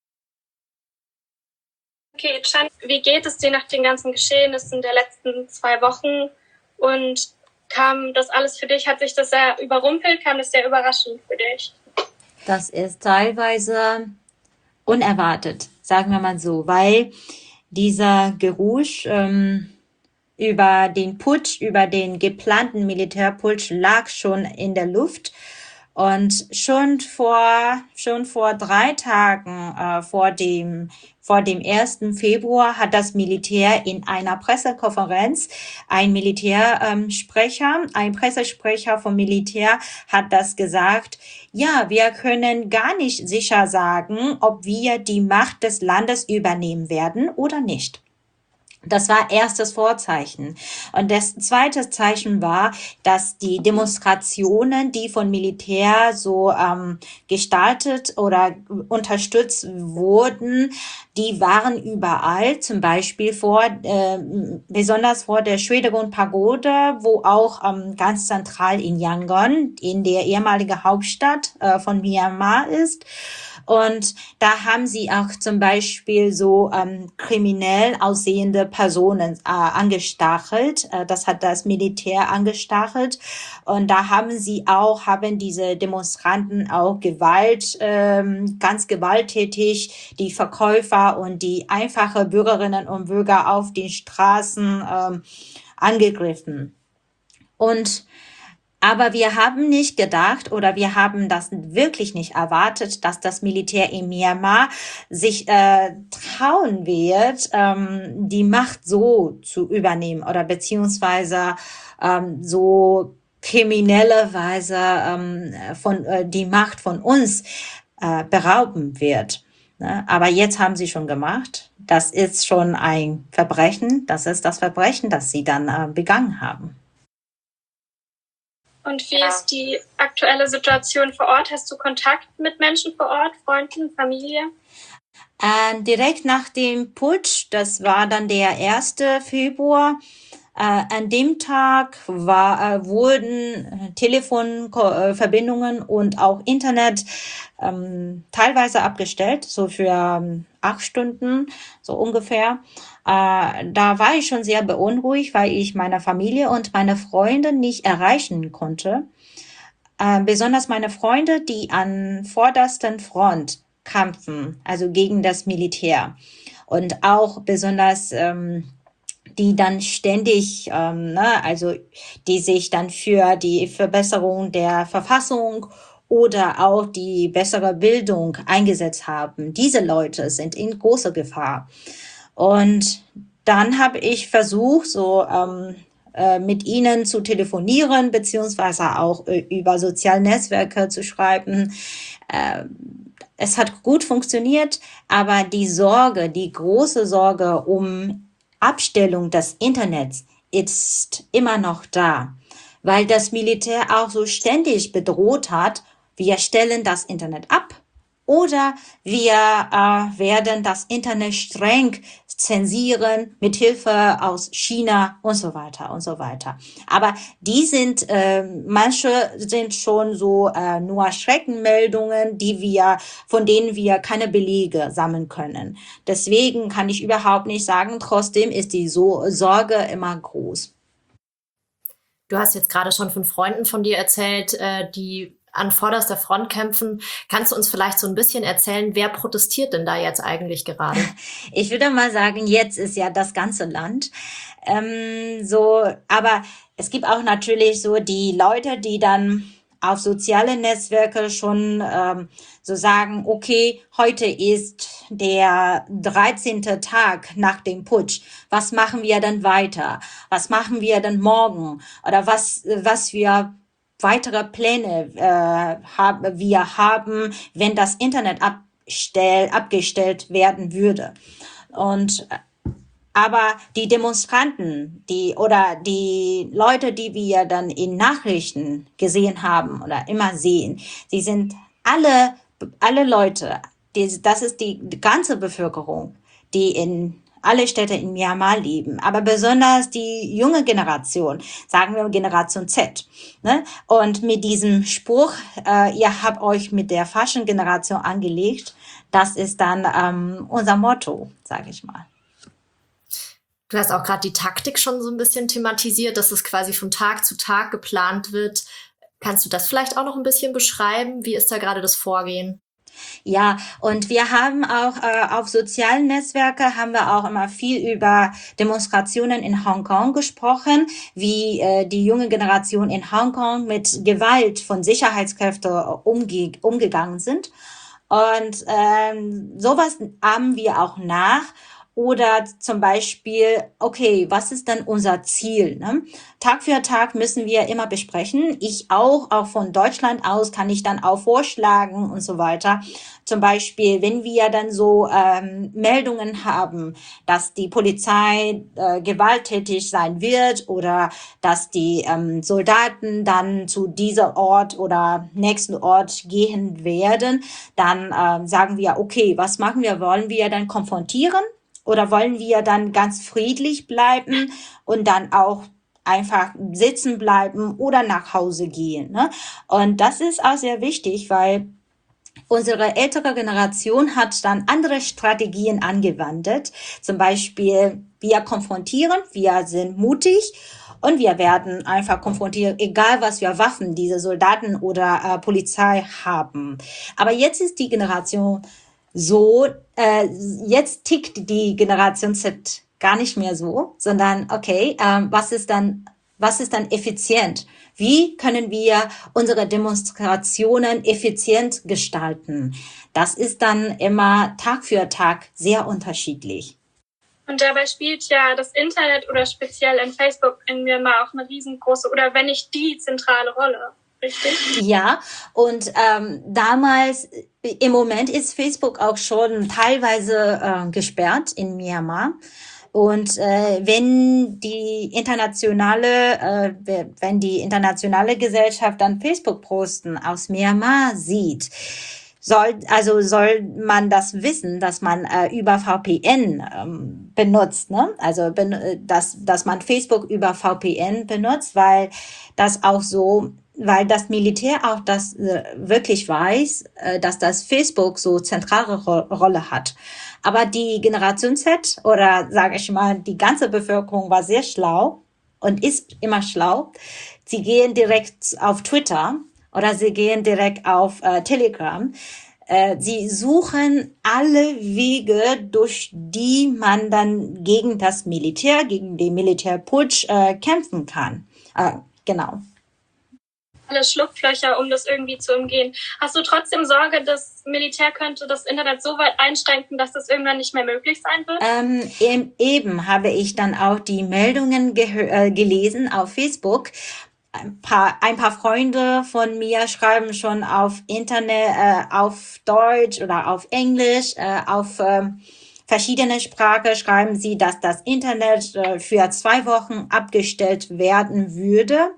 Okay, Chan, wie geht es dir nach den ganzen Geschehnissen der letzten zwei Wochen? Und kam das alles für dich, hat sich das sehr überrumpelt, kam das sehr überraschend für dich? Das ist teilweise unerwartet, sagen wir mal so, weil dieser Geruch ähm, über den Putsch, über den geplanten Militärputsch lag schon in der Luft. Und schon vor, schon vor drei Tagen äh, vor dem, vor dem ersten Februar hat das Militär in einer Pressekonferenz, ein Militärsprecher, ähm, ein Pressesprecher vom Militär hat das gesagt, ja, wir können gar nicht sicher sagen, ob wir die Macht des Landes übernehmen werden oder nicht. Das war erstes Vorzeichen. Und das zweite Zeichen war, dass die Demonstrationen, die von Militär so ähm, gestaltet oder unterstützt wurden, die waren überall, zum Beispiel vor, äh, besonders vor der Schwedegon-Pagode, wo auch ähm, ganz zentral in Yangon, in der ehemaligen Hauptstadt äh, von Myanmar ist. Und da haben sie auch zum Beispiel so ähm, kriminell aussehende Personen äh, angestachelt. Äh, das hat das Militär angestachelt. Und da haben sie auch, haben diese Demonstranten auch Gewalt, ähm, ganz gewalttätig, die Verkäufer und die einfache Bürgerinnen und Bürger auf den Straßen ähm, angegriffen. Und aber wir haben nicht gedacht oder wir haben das wirklich nicht erwartet, dass das Militär in Myanmar sich äh, trauen wird, ähm, die Macht so zu übernehmen oder beziehungsweise ähm, so kriminelle Weise ähm, von äh, die Macht von uns äh, berauben wird. Ne? Aber jetzt haben sie schon gemacht. Das ist schon ein Verbrechen. Das ist das Verbrechen, das sie dann äh, begangen haben. Und wie ist die aktuelle Situation vor Ort? Hast du Kontakt mit Menschen vor Ort, Freunden, Familie? Äh, direkt nach dem Putsch, das war dann der erste Februar, äh, an dem Tag war, äh, wurden Telefonverbindungen und auch Internet ähm, teilweise abgestellt, so für ähm, acht Stunden, so ungefähr. Äh, da war ich schon sehr beunruhigt, weil ich meine Familie und meine Freunde nicht erreichen konnte. Äh, besonders meine Freunde, die an vordersten Front kämpfen, also gegen das Militär. Und auch besonders ähm, die dann ständig, ähm, ne, also die sich dann für die Verbesserung der Verfassung oder auch die bessere Bildung eingesetzt haben. Diese Leute sind in großer Gefahr. Und dann habe ich versucht, so ähm, äh, mit ihnen zu telefonieren, beziehungsweise auch äh, über soziale Netzwerke zu schreiben. Äh, es hat gut funktioniert, aber die Sorge, die große Sorge um Abstellung des Internets ist immer noch da, weil das Militär auch so ständig bedroht hat, wir stellen das Internet ab oder wir äh, werden das Internet streng zensieren mit Hilfe aus China und so weiter und so weiter. Aber die sind, äh, manche sind schon so äh, nur Schreckenmeldungen, die wir, von denen wir keine Belege sammeln können. Deswegen kann ich überhaupt nicht sagen, trotzdem ist die so Sorge immer groß. Du hast jetzt gerade schon von Freunden von dir erzählt, äh, die an vorderster Front kämpfen. Kannst du uns vielleicht so ein bisschen erzählen, wer protestiert denn da jetzt eigentlich gerade? Ich würde mal sagen, jetzt ist ja das ganze Land. Ähm, so, aber es gibt auch natürlich so die Leute, die dann auf soziale Netzwerke schon ähm, so sagen, okay, heute ist der dreizehnte Tag nach dem Putsch. Was machen wir dann weiter? Was machen wir dann morgen? Oder was, was wir weitere Pläne äh, haben, wir haben, wenn das Internet abstell, abgestellt werden würde. Und aber die Demonstranten, die oder die Leute, die wir dann in Nachrichten gesehen haben oder immer sehen, sie sind alle alle Leute. Die, das ist die, die ganze Bevölkerung, die in alle Städte in Myanmar leben, aber besonders die junge Generation, sagen wir Generation Z. Ne? Und mit diesem Spruch, äh, ihr habt euch mit der falschen Generation angelegt, das ist dann ähm, unser Motto, sage ich mal. Du hast auch gerade die Taktik schon so ein bisschen thematisiert, dass es quasi von Tag zu Tag geplant wird. Kannst du das vielleicht auch noch ein bisschen beschreiben? Wie ist da gerade das Vorgehen? Ja, und wir haben auch äh, auf sozialen Netzwerke haben wir auch immer viel über Demonstrationen in Hongkong gesprochen, wie äh, die junge Generation in Hongkong mit Gewalt von Sicherheitskräften umge- umgegangen sind. Und ähm, sowas ahmen wir auch nach. Oder zum Beispiel, okay, was ist denn unser Ziel? Ne? Tag für Tag müssen wir immer besprechen. Ich auch, auch von Deutschland aus kann ich dann auch vorschlagen und so weiter. Zum Beispiel, wenn wir dann so ähm, Meldungen haben, dass die Polizei äh, gewalttätig sein wird oder dass die ähm, Soldaten dann zu diesem Ort oder nächsten Ort gehen werden, dann äh, sagen wir, okay, was machen wir? Wollen wir dann konfrontieren? Oder wollen wir dann ganz friedlich bleiben und dann auch einfach sitzen bleiben oder nach Hause gehen? Ne? Und das ist auch sehr wichtig, weil unsere ältere Generation hat dann andere Strategien angewendet. Zum Beispiel, wir konfrontieren, wir sind mutig und wir werden einfach konfrontieren, egal was für Waffen diese Soldaten oder äh, Polizei haben. Aber jetzt ist die Generation so, äh, jetzt tickt die Generation Z gar nicht mehr so, sondern okay, ähm, was ist dann, was ist dann effizient? Wie können wir unsere Demonstrationen effizient gestalten? Das ist dann immer Tag für Tag sehr unterschiedlich. Und dabei spielt ja das Internet oder speziell in Facebook in Myanmar auch eine riesengroße oder wenn nicht die zentrale Rolle. Richtig? Ja, und ähm, damals, im Moment ist Facebook auch schon teilweise äh, gesperrt in Myanmar. Und äh, wenn die internationale, äh, wenn die internationale Gesellschaft dann Facebook-Posten aus Myanmar sieht, soll also soll man das wissen, dass man äh, über V P N ähm, benutzt, ne? Also ben, dass dass man Facebook über V P N benutzt, weil das auch so weil das Militär auch das äh, wirklich weiß, äh, dass das Facebook so zentrale Ro- Rolle hat. Aber die Generation Z oder sage ich mal, die ganze Bevölkerung war sehr schlau und ist immer schlau. Sie gehen direkt auf Twitter oder sie gehen direkt auf äh, Telegram. Äh, sie suchen alle Wege, durch die man dann gegen das Militär, gegen den Militärputsch äh, kämpfen kann. Äh, genau. Alle Schlupflöcher, um das irgendwie zu umgehen. Hast du trotzdem Sorge, das Militär könnte das Internet so weit einschränken, dass das irgendwann nicht mehr möglich sein wird? Ähm, eben habe ich dann auch die Meldungen gehö- äh, gelesen auf Facebook. Ein paar, ein paar Freunde von mir schreiben schon auf Internet, äh, auf Deutsch oder auf Englisch, äh, auf äh, verschiedene Sprachen schreiben sie, dass das Internet äh, für zwei Wochen abgestellt werden würde.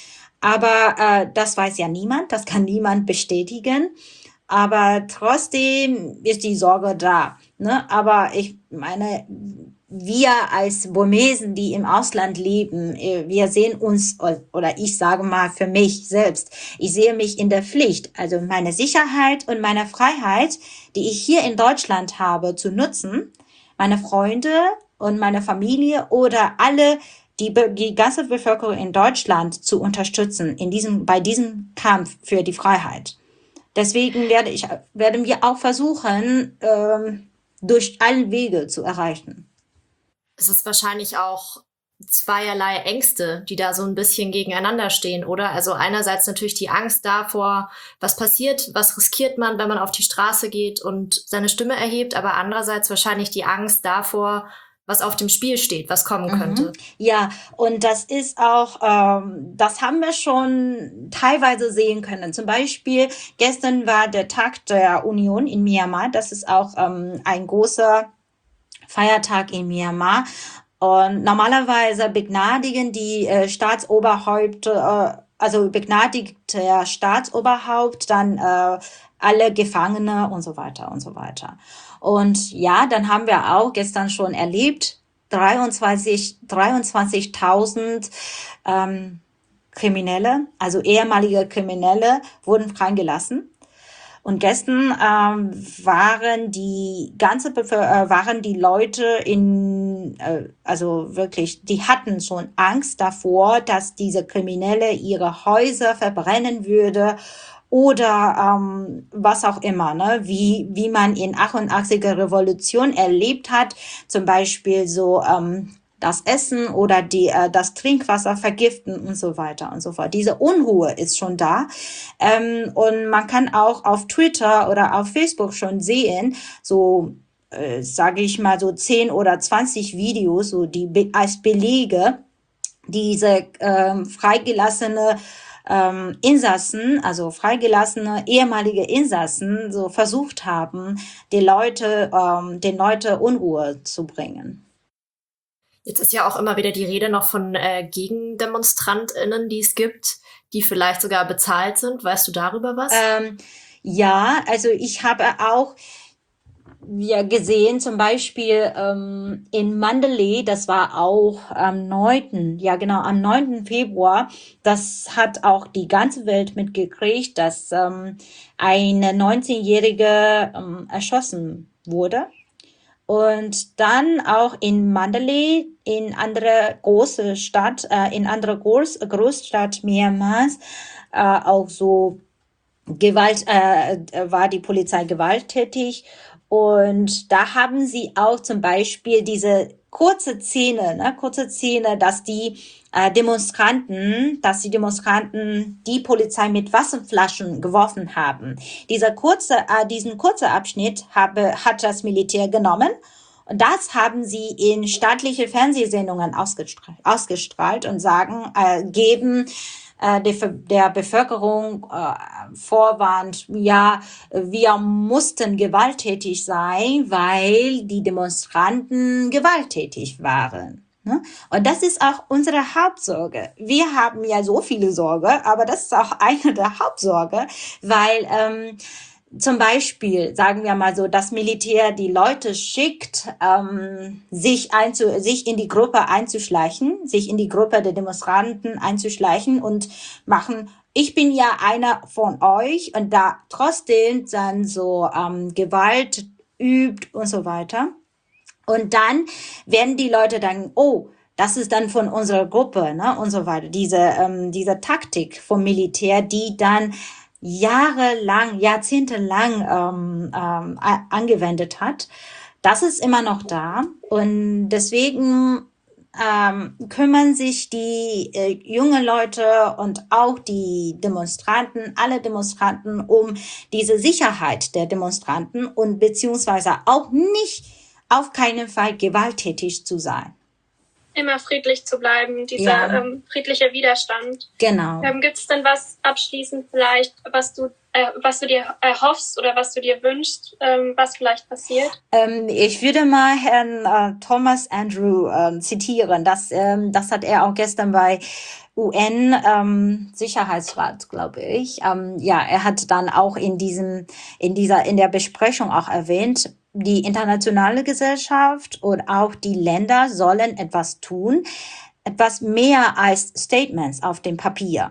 Aber äh, das weiß ja niemand, das kann niemand bestätigen. Aber trotzdem ist die Sorge da. Ne? Aber ich meine, wir als Burmesen, die im Ausland leben, wir sehen uns, oder ich sage mal für mich selbst, ich sehe mich in der Pflicht, also meine Sicherheit und meine Freiheit, die ich hier in Deutschland habe, zu nutzen, meine Freunde und meine Familie oder alle die, Be- die ganze Bevölkerung in Deutschland zu unterstützen in diesem, bei diesem Kampf für die Freiheit. Deswegen werde ich, werden wir auch versuchen, ähm, durch allen Wege zu erreichen. Es ist wahrscheinlich auch zweierlei Ängste, die da so ein bisschen gegeneinander stehen, oder? Also einerseits natürlich die Angst davor, was passiert, was riskiert man, wenn man auf die Straße geht und seine Stimme erhebt, aber andererseits wahrscheinlich die Angst davor, was auf dem Spiel steht, was kommen könnte. Mhm. Ja, und das ist auch, ähm, das haben wir schon teilweise sehen können. Zum Beispiel, gestern war der Tag der Union in Myanmar. Das ist auch ähm, ein großer Feiertag in Myanmar. Und normalerweise begnadigen die äh, Staatsoberhäupter, äh, also begnadigt der Staatsoberhaupt dann äh, alle Gefangene und so weiter und so weiter. Und ja, dann haben wir auch gestern schon erlebt, dreiundzwanzig, dreiundzwanzigtausend ähm, Kriminelle, also ehemalige Kriminelle, wurden freigelassen. Und gestern ähm, waren die ganze Bevölker- äh, waren die Leute in, äh, also wirklich, die hatten schon Angst davor, dass diese Kriminelle ihre Häuser verbrennen würde oder ähm, was auch immer, ne? Wie wie man in achtundachtziger Revolution erlebt hat, zum Beispiel so ähm, das Essen oder die, äh, das Trinkwasser vergiften und so weiter und so fort. Diese Unruhe ist schon da. Ähm, und man kann auch auf Twitter oder auf Facebook schon sehen, so, äh, sage ich mal, so zehn oder zwanzig Videos, so die be- als Belege, diese ähm, freigelassene ähm, Insassen, also freigelassene ehemalige Insassen, so versucht haben, die Leute, ähm, den Leute Unruhe zu bringen. Jetzt ist ja auch immer wieder die Rede noch von äh, GegendemonstrantInnen, die es gibt, die vielleicht sogar bezahlt sind. Weißt du darüber was? Ähm, ja, also ich habe auch ja, gesehen, zum Beispiel ähm, in Mandalay, das war auch am neunten, ja genau, am neunten Februar, das hat auch die ganze Welt mitgekriegt, dass ähm, eine neunzehnjährige ähm, erschossen wurde. Und dann auch in Mandalay, in andere große Stadt, äh, in andere Groß Großstadt Myanmars, äh, auch so Gewalt, äh, war die Polizei gewalttätig. Und da haben sie auch zum Beispiel diese kurze Szene, ne, kurze Szene, dass die äh, Demonstranten, dass die Demonstranten die Polizei mit Wasserflaschen geworfen haben. Dieser kurze, äh, diesen kurzen Abschnitt habe, hat das Militär genommen. Und das haben sie in staatliche Fernsehsendungen ausgestrahlt, ausgestrahlt und sagen, äh, geben äh, der, der Bevölkerung äh, Vorwand, ja, wir mussten gewalttätig sein, weil die Demonstranten gewalttätig waren. Ne? Und das ist auch unsere Hauptsorge. Wir haben ja so viele Sorge, aber das ist auch eine der Hauptsorge, weil ähm, zum Beispiel, sagen wir mal so, das Militär die Leute schickt, ähm, sich, einzu, sich in die Gruppe einzuschleichen, sich in die Gruppe der Demonstranten einzuschleichen und machen, ich bin ja einer von euch, und da trotzdem dann so ähm, Gewalt übt und so weiter. Und dann werden die Leute dann, oh, das ist dann von unserer Gruppe, ne, und so weiter. Diese, ähm, diese Taktik vom Militär, die dann jahrelang, jahrzehntelang ähm, ähm, angewendet hat, das ist immer noch da. Und deswegen ähm, kümmern sich die äh, jungen Leute und auch die Demonstranten, alle Demonstranten, um diese Sicherheit der Demonstranten und beziehungsweise auch nicht auf keinen Fall gewalttätig zu sein. Immer friedlich zu bleiben, dieser Ja. ähm, friedliche Widerstand. Genau. Ähm, Gibt es denn was abschließend vielleicht, was du, äh, was du dir erhoffst oder was du dir wünschst, ähm, was vielleicht passiert? Ähm, ich würde mal Herrn äh, Thomas Andrew ähm, zitieren. Das, ähm, das hat er auch gestern bei U N ähm, Sicherheitsrat, glaube ich. Ähm, ja, er hat dann auch in diesem, in dieser, in der Besprechung auch erwähnt, die internationale Gesellschaft und auch die Länder sollen etwas tun, etwas mehr als Statements auf dem Papier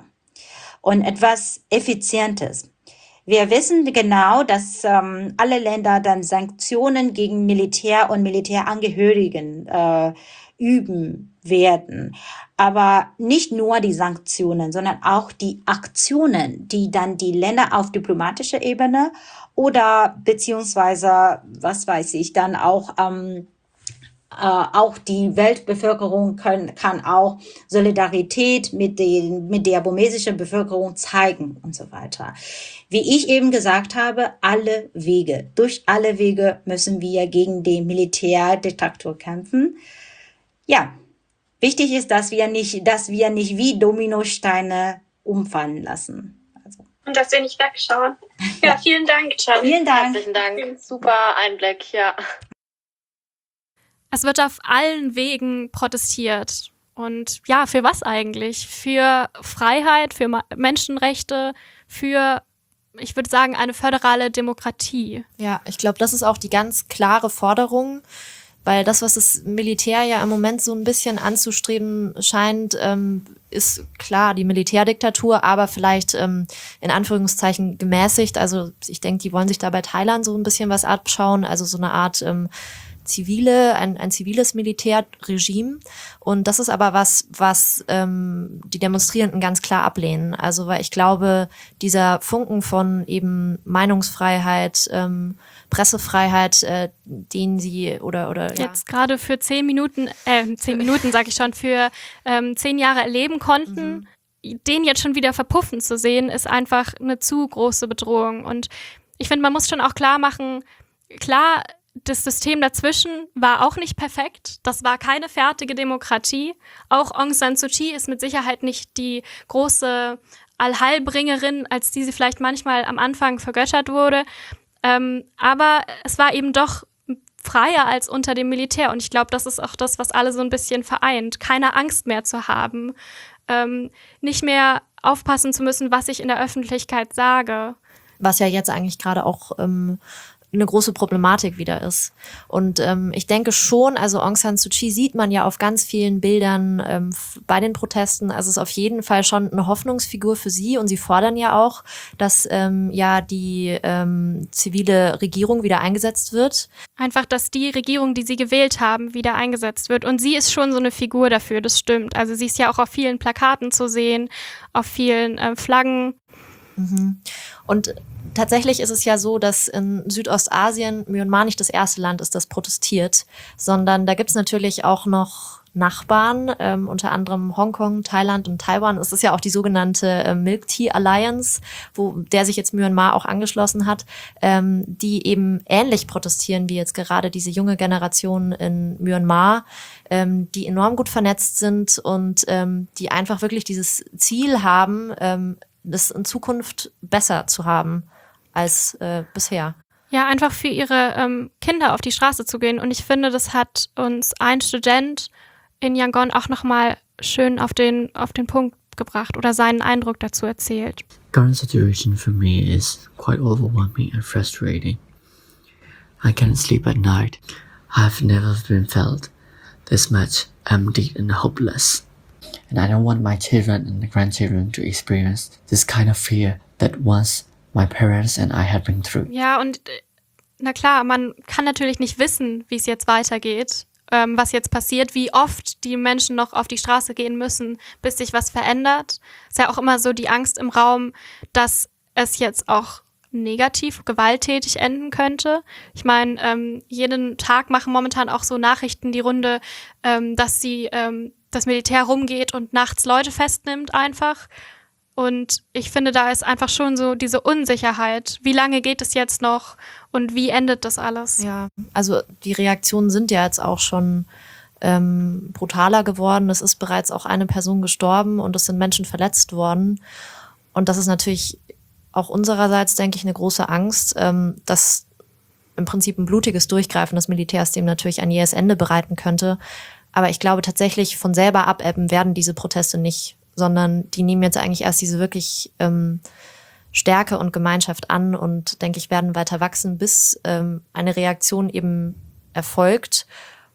und etwas Effizientes. Wir wissen genau, dass ähm, alle Länder dann Sanktionen gegen Militär und Militärangehörigen äh, üben werden. Aber nicht nur die Sanktionen, sondern auch die Aktionen, die dann die Länder auf diplomatischer Ebene oder beziehungsweise, was weiß ich, dann auch ähm, äh, auch die Weltbevölkerung können, kann auch Solidarität mit, den, mit der burmesischen Bevölkerung zeigen und so weiter. Wie ich eben gesagt habe, alle Wege, durch alle Wege müssen wir gegen den Militärdiktator kämpfen. Ja, wichtig ist, dass wir nicht, dass wir nicht wie Dominosteine umfallen lassen. Also. Und dass wir nicht wegschauen. Ja, vielen Dank, Charlie. Vielen Dank. Herzlichen Dank. Super Einblick, ja. Es wird auf allen Wegen protestiert. Und ja, für was eigentlich? Für Freiheit, für Ma- Menschenrechte, für, ich würde sagen, eine föderale Demokratie. Ja, ich glaube, das ist auch die ganz klare Forderung, weil das, was das Militär ja im Moment so ein bisschen anzustreben scheint, ähm, ist klar die Militärdiktatur, aber vielleicht ähm, in Anführungszeichen gemäßigt. Also ich denke, die wollen sich da bei Thailand so ein bisschen was abschauen, also so eine Art ähm, zivile, ein, ein ziviles Militärregime. Und das ist aber was, was ähm, die Demonstrierenden ganz klar ablehnen. Also weil ich glaube, dieser Funken von eben Meinungsfreiheit, ähm, Pressefreiheit, äh, den sie oder oder jetzt ja. gerade für zehn Minuten, äh, zehn Minuten sag ich schon, für ähm, zehn Jahre erleben konnten, mhm. den jetzt schon wieder verpuffen zu sehen, ist einfach eine zu große Bedrohung. Und ich finde, man muss schon auch klar machen, klar, das System dazwischen war auch nicht perfekt. Das war keine fertige Demokratie. Auch Aung San Suu Kyi ist mit Sicherheit nicht die große Allheilbringerin, als die sie vielleicht manchmal am Anfang vergöttert wurde. Ähm, aber es war eben doch freier als unter dem Militär. Und ich glaube, das ist auch das, was alle so ein bisschen vereint. Keine Angst mehr zu haben. Ähm, nicht mehr aufpassen zu müssen, was ich in der Öffentlichkeit sage. Was ja jetzt eigentlich gerade auch ähm, eine große Problematik wieder ist. Und ähm, ich denke schon, also Aung San Suu Kyi sieht man ja auf ganz vielen Bildern ähm, bei den Protesten. Also es ist auf jeden Fall schon eine Hoffnungsfigur für sie. Und sie fordern ja auch, dass ähm, ja die ähm, zivile Regierung wieder eingesetzt wird. Einfach, dass die Regierung, die sie gewählt haben, wieder eingesetzt wird. Und sie ist schon so eine Figur dafür, das stimmt. Also sie ist ja auch auf vielen Plakaten zu sehen, auf vielen äh, Flaggen. Mhm. Und tatsächlich ist es ja so, dass in Südostasien Myanmar nicht das erste Land ist, das protestiert, sondern da gibt's natürlich auch noch Nachbarn, ähm, unter anderem Hongkong, Thailand und Taiwan. Es ist ja auch die sogenannte äh, Milk Tea Alliance, wo der sich jetzt Myanmar auch angeschlossen hat, ähm, die eben ähnlich protestieren wie jetzt gerade diese junge Generation in Myanmar, ähm, die enorm gut vernetzt sind und ähm, die einfach wirklich dieses Ziel haben, ähm, das in Zukunft besser zu haben als äh, bisher. Ja, einfach für ihre ähm, Kinder auf die Straße zu gehen. Und ich finde, das hat uns ein Student in Yangon auch nochmal schön auf den, auf den Punkt gebracht oder seinen Eindruck dazu erzählt. Current situation for me is quite overwhelming and frustrating. I can't sleep at night. I've never been felt this much empty and hopeless. And I don't want my children and grandchildren to experience this kind of fear that once my parents and I had been through. Ja, und äh, na klar, man kann natürlich nicht wissen, wie es jetzt weitergeht, ähm, was jetzt passiert, wie oft die Menschen noch auf die Straße gehen müssen, bis sich was verändert. Ist ja auch immer so die Angst im Raum, dass es jetzt auch negativ, gewalttätig enden könnte. Ich meine, ähm, jeden Tag machen momentan auch so Nachrichten die Runde, ähm, dass sie ähm, das Militär rumgeht und nachts Leute festnimmt einfach. Und ich finde, da ist einfach schon so diese Unsicherheit. Wie lange geht es jetzt noch und wie endet das alles? Ja, also die Reaktionen sind ja jetzt auch schon ähm, brutaler geworden. Es ist bereits auch eine Person gestorben und es sind Menschen verletzt worden. Und das ist natürlich auch unsererseits, denke ich, eine große Angst, ähm, dass im Prinzip ein blutiges Durchgreifen des Militärs dem natürlich ein jähes Ende bereiten könnte. Aber ich glaube tatsächlich, von selber abebben werden diese Proteste nicht, sondern die nehmen jetzt eigentlich erst diese wirklich ähm, Stärke und Gemeinschaft an und, denke ich, werden weiter wachsen, bis ähm, eine Reaktion eben erfolgt.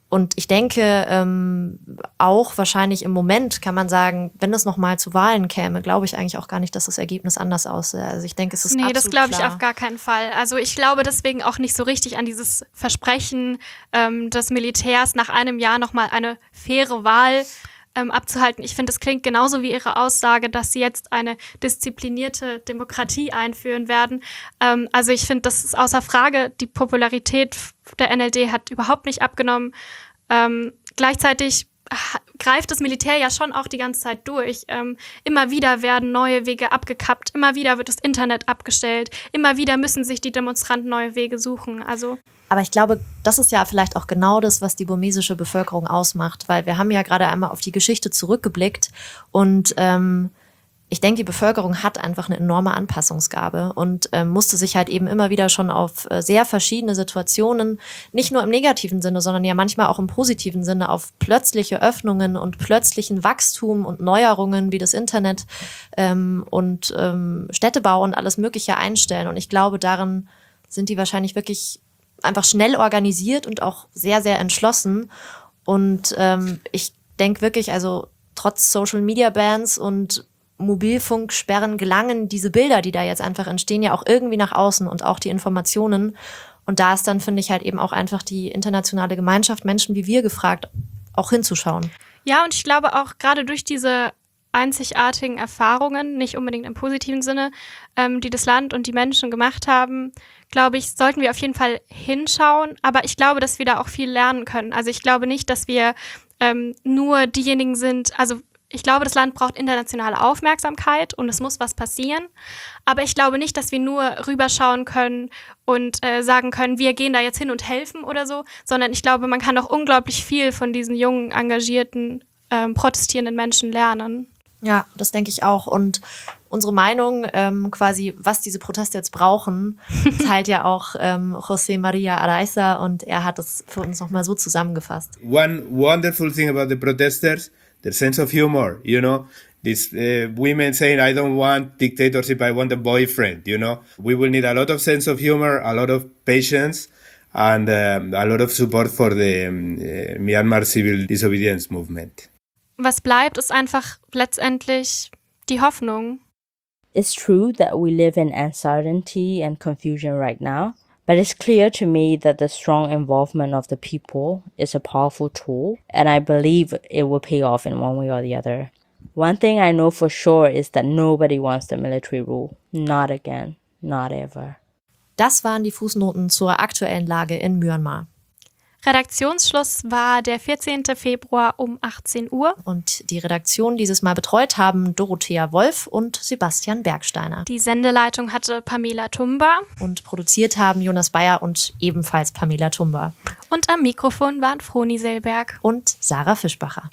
Und ich denke, ähm, auch wahrscheinlich im Moment kann man sagen, wenn es nochmal zu Wahlen käme, glaube ich eigentlich auch gar nicht, dass das Ergebnis anders aussähe. Also ich denke, es ist Nee, absolut das glaube ich klar. auf gar keinen Fall. Also ich glaube deswegen auch nicht so richtig an dieses Versprechen ähm, des Militärs, nach einem Jahr nochmal eine faire Wahl ähm, abzuhalten. Ich finde, es klingt genauso wie Ihre Aussage, dass Sie jetzt eine disziplinierte Demokratie einführen werden. Ähm, also ich finde, das ist außer Frage. Die Popularität der N L D hat überhaupt nicht abgenommen. Ähm, gleichzeitig ha- greift das Militär ja schon auch die ganze Zeit durch. Ähm, immer wieder werden neue Wege abgekappt, immer wieder wird das Internet abgestellt, immer wieder müssen sich die Demonstranten neue Wege suchen. Also Aber ich glaube, das ist ja vielleicht auch genau das, was die burmesische Bevölkerung ausmacht, weil wir haben ja gerade einmal auf die Geschichte zurückgeblickt und ähm, ich denke, die Bevölkerung hat einfach eine enorme Anpassungsgabe und ähm, musste sich halt eben immer wieder schon auf äh, sehr verschiedene Situationen, nicht nur im negativen Sinne, sondern ja manchmal auch im positiven Sinne, auf plötzliche Öffnungen und plötzlichen Wachstum und Neuerungen wie das Internet ähm, und ähm, Städtebau und alles Mögliche einstellen. Und ich glaube, darin sind die wahrscheinlich wirklich einfach schnell organisiert und auch sehr, sehr entschlossen. Und ähm, ich denke wirklich, also trotz Social-Media-Bans und Mobilfunksperren gelangen diese Bilder, die da jetzt einfach entstehen, ja auch irgendwie nach außen und auch die Informationen. Und da ist dann, finde ich, halt eben auch einfach die internationale Gemeinschaft, Menschen wie wir gefragt, auch hinzuschauen. ja, und ich glaube auch gerade durch diese einzigartigen Erfahrungen, nicht unbedingt im positiven Sinne, ähm, die das Land und die Menschen gemacht haben, glaube ich, sollten wir auf jeden Fall hinschauen. Aber ich glaube, dass wir da auch viel lernen können. Also ich glaube nicht, dass wir ähm, nur diejenigen sind, also ich glaube, das Land braucht internationale Aufmerksamkeit und es muss was passieren. Aber ich glaube nicht, dass wir nur rüberschauen können und äh, sagen können, wir gehen da jetzt hin und helfen oder so, sondern ich glaube, man kann auch unglaublich viel von diesen jungen, engagierten, ähm, protestierenden Menschen lernen. Ja, das denke ich auch. Und unsere Meinung, ähm, quasi, was diese Proteste jetzt brauchen, teilt ja auch ähm, José María Araiza und er hat das für uns nochmal so zusammengefasst. One wonderful thing about the protesters, their sense of humor, you know, these uh, women saying, I don't want dictatorship, I want a boyfriend, you know. We will need a lot of sense of humor, a lot of patience, and um, a lot of support for the um, uh, Myanmar civil disobedience movement. Was bleibt, ist einfach letztendlich die Hoffnung. It's true that we live in uncertainty and confusion right now, but it's clear to me that the strong involvement of the people is a powerful tool, and I believe it will pay off in one way or the other. One thing I know for sure is that nobody wants the military rule. Not again. Not ever. Das waren die Fußnoten zur aktuellen Lage in Myanmar. Redaktionsschluss war der vierzehnten Februar um achtzehn Uhr. Und die Redaktion dieses Mal betreut haben Dorothea Wolf und Sebastian Bergsteiner. Die Sendeleitung hatte Pamela Tumba. Und produziert haben Jonas Bayer und ebenfalls Pamela Tumba. Und am Mikrofon waren Froni Selberg und Sarah Fischbacher.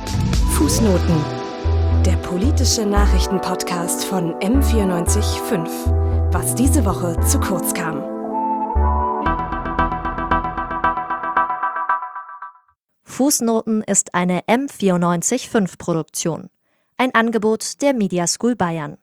Fußnoten. Der politische Nachrichtenpodcast von M vierundneunzig Komma fünf. Was diese Woche zu kurz kam. Fußnoten ist eine M vierundneunzig Komma fünf Produktion. Ein Angebot der Media School Bayern.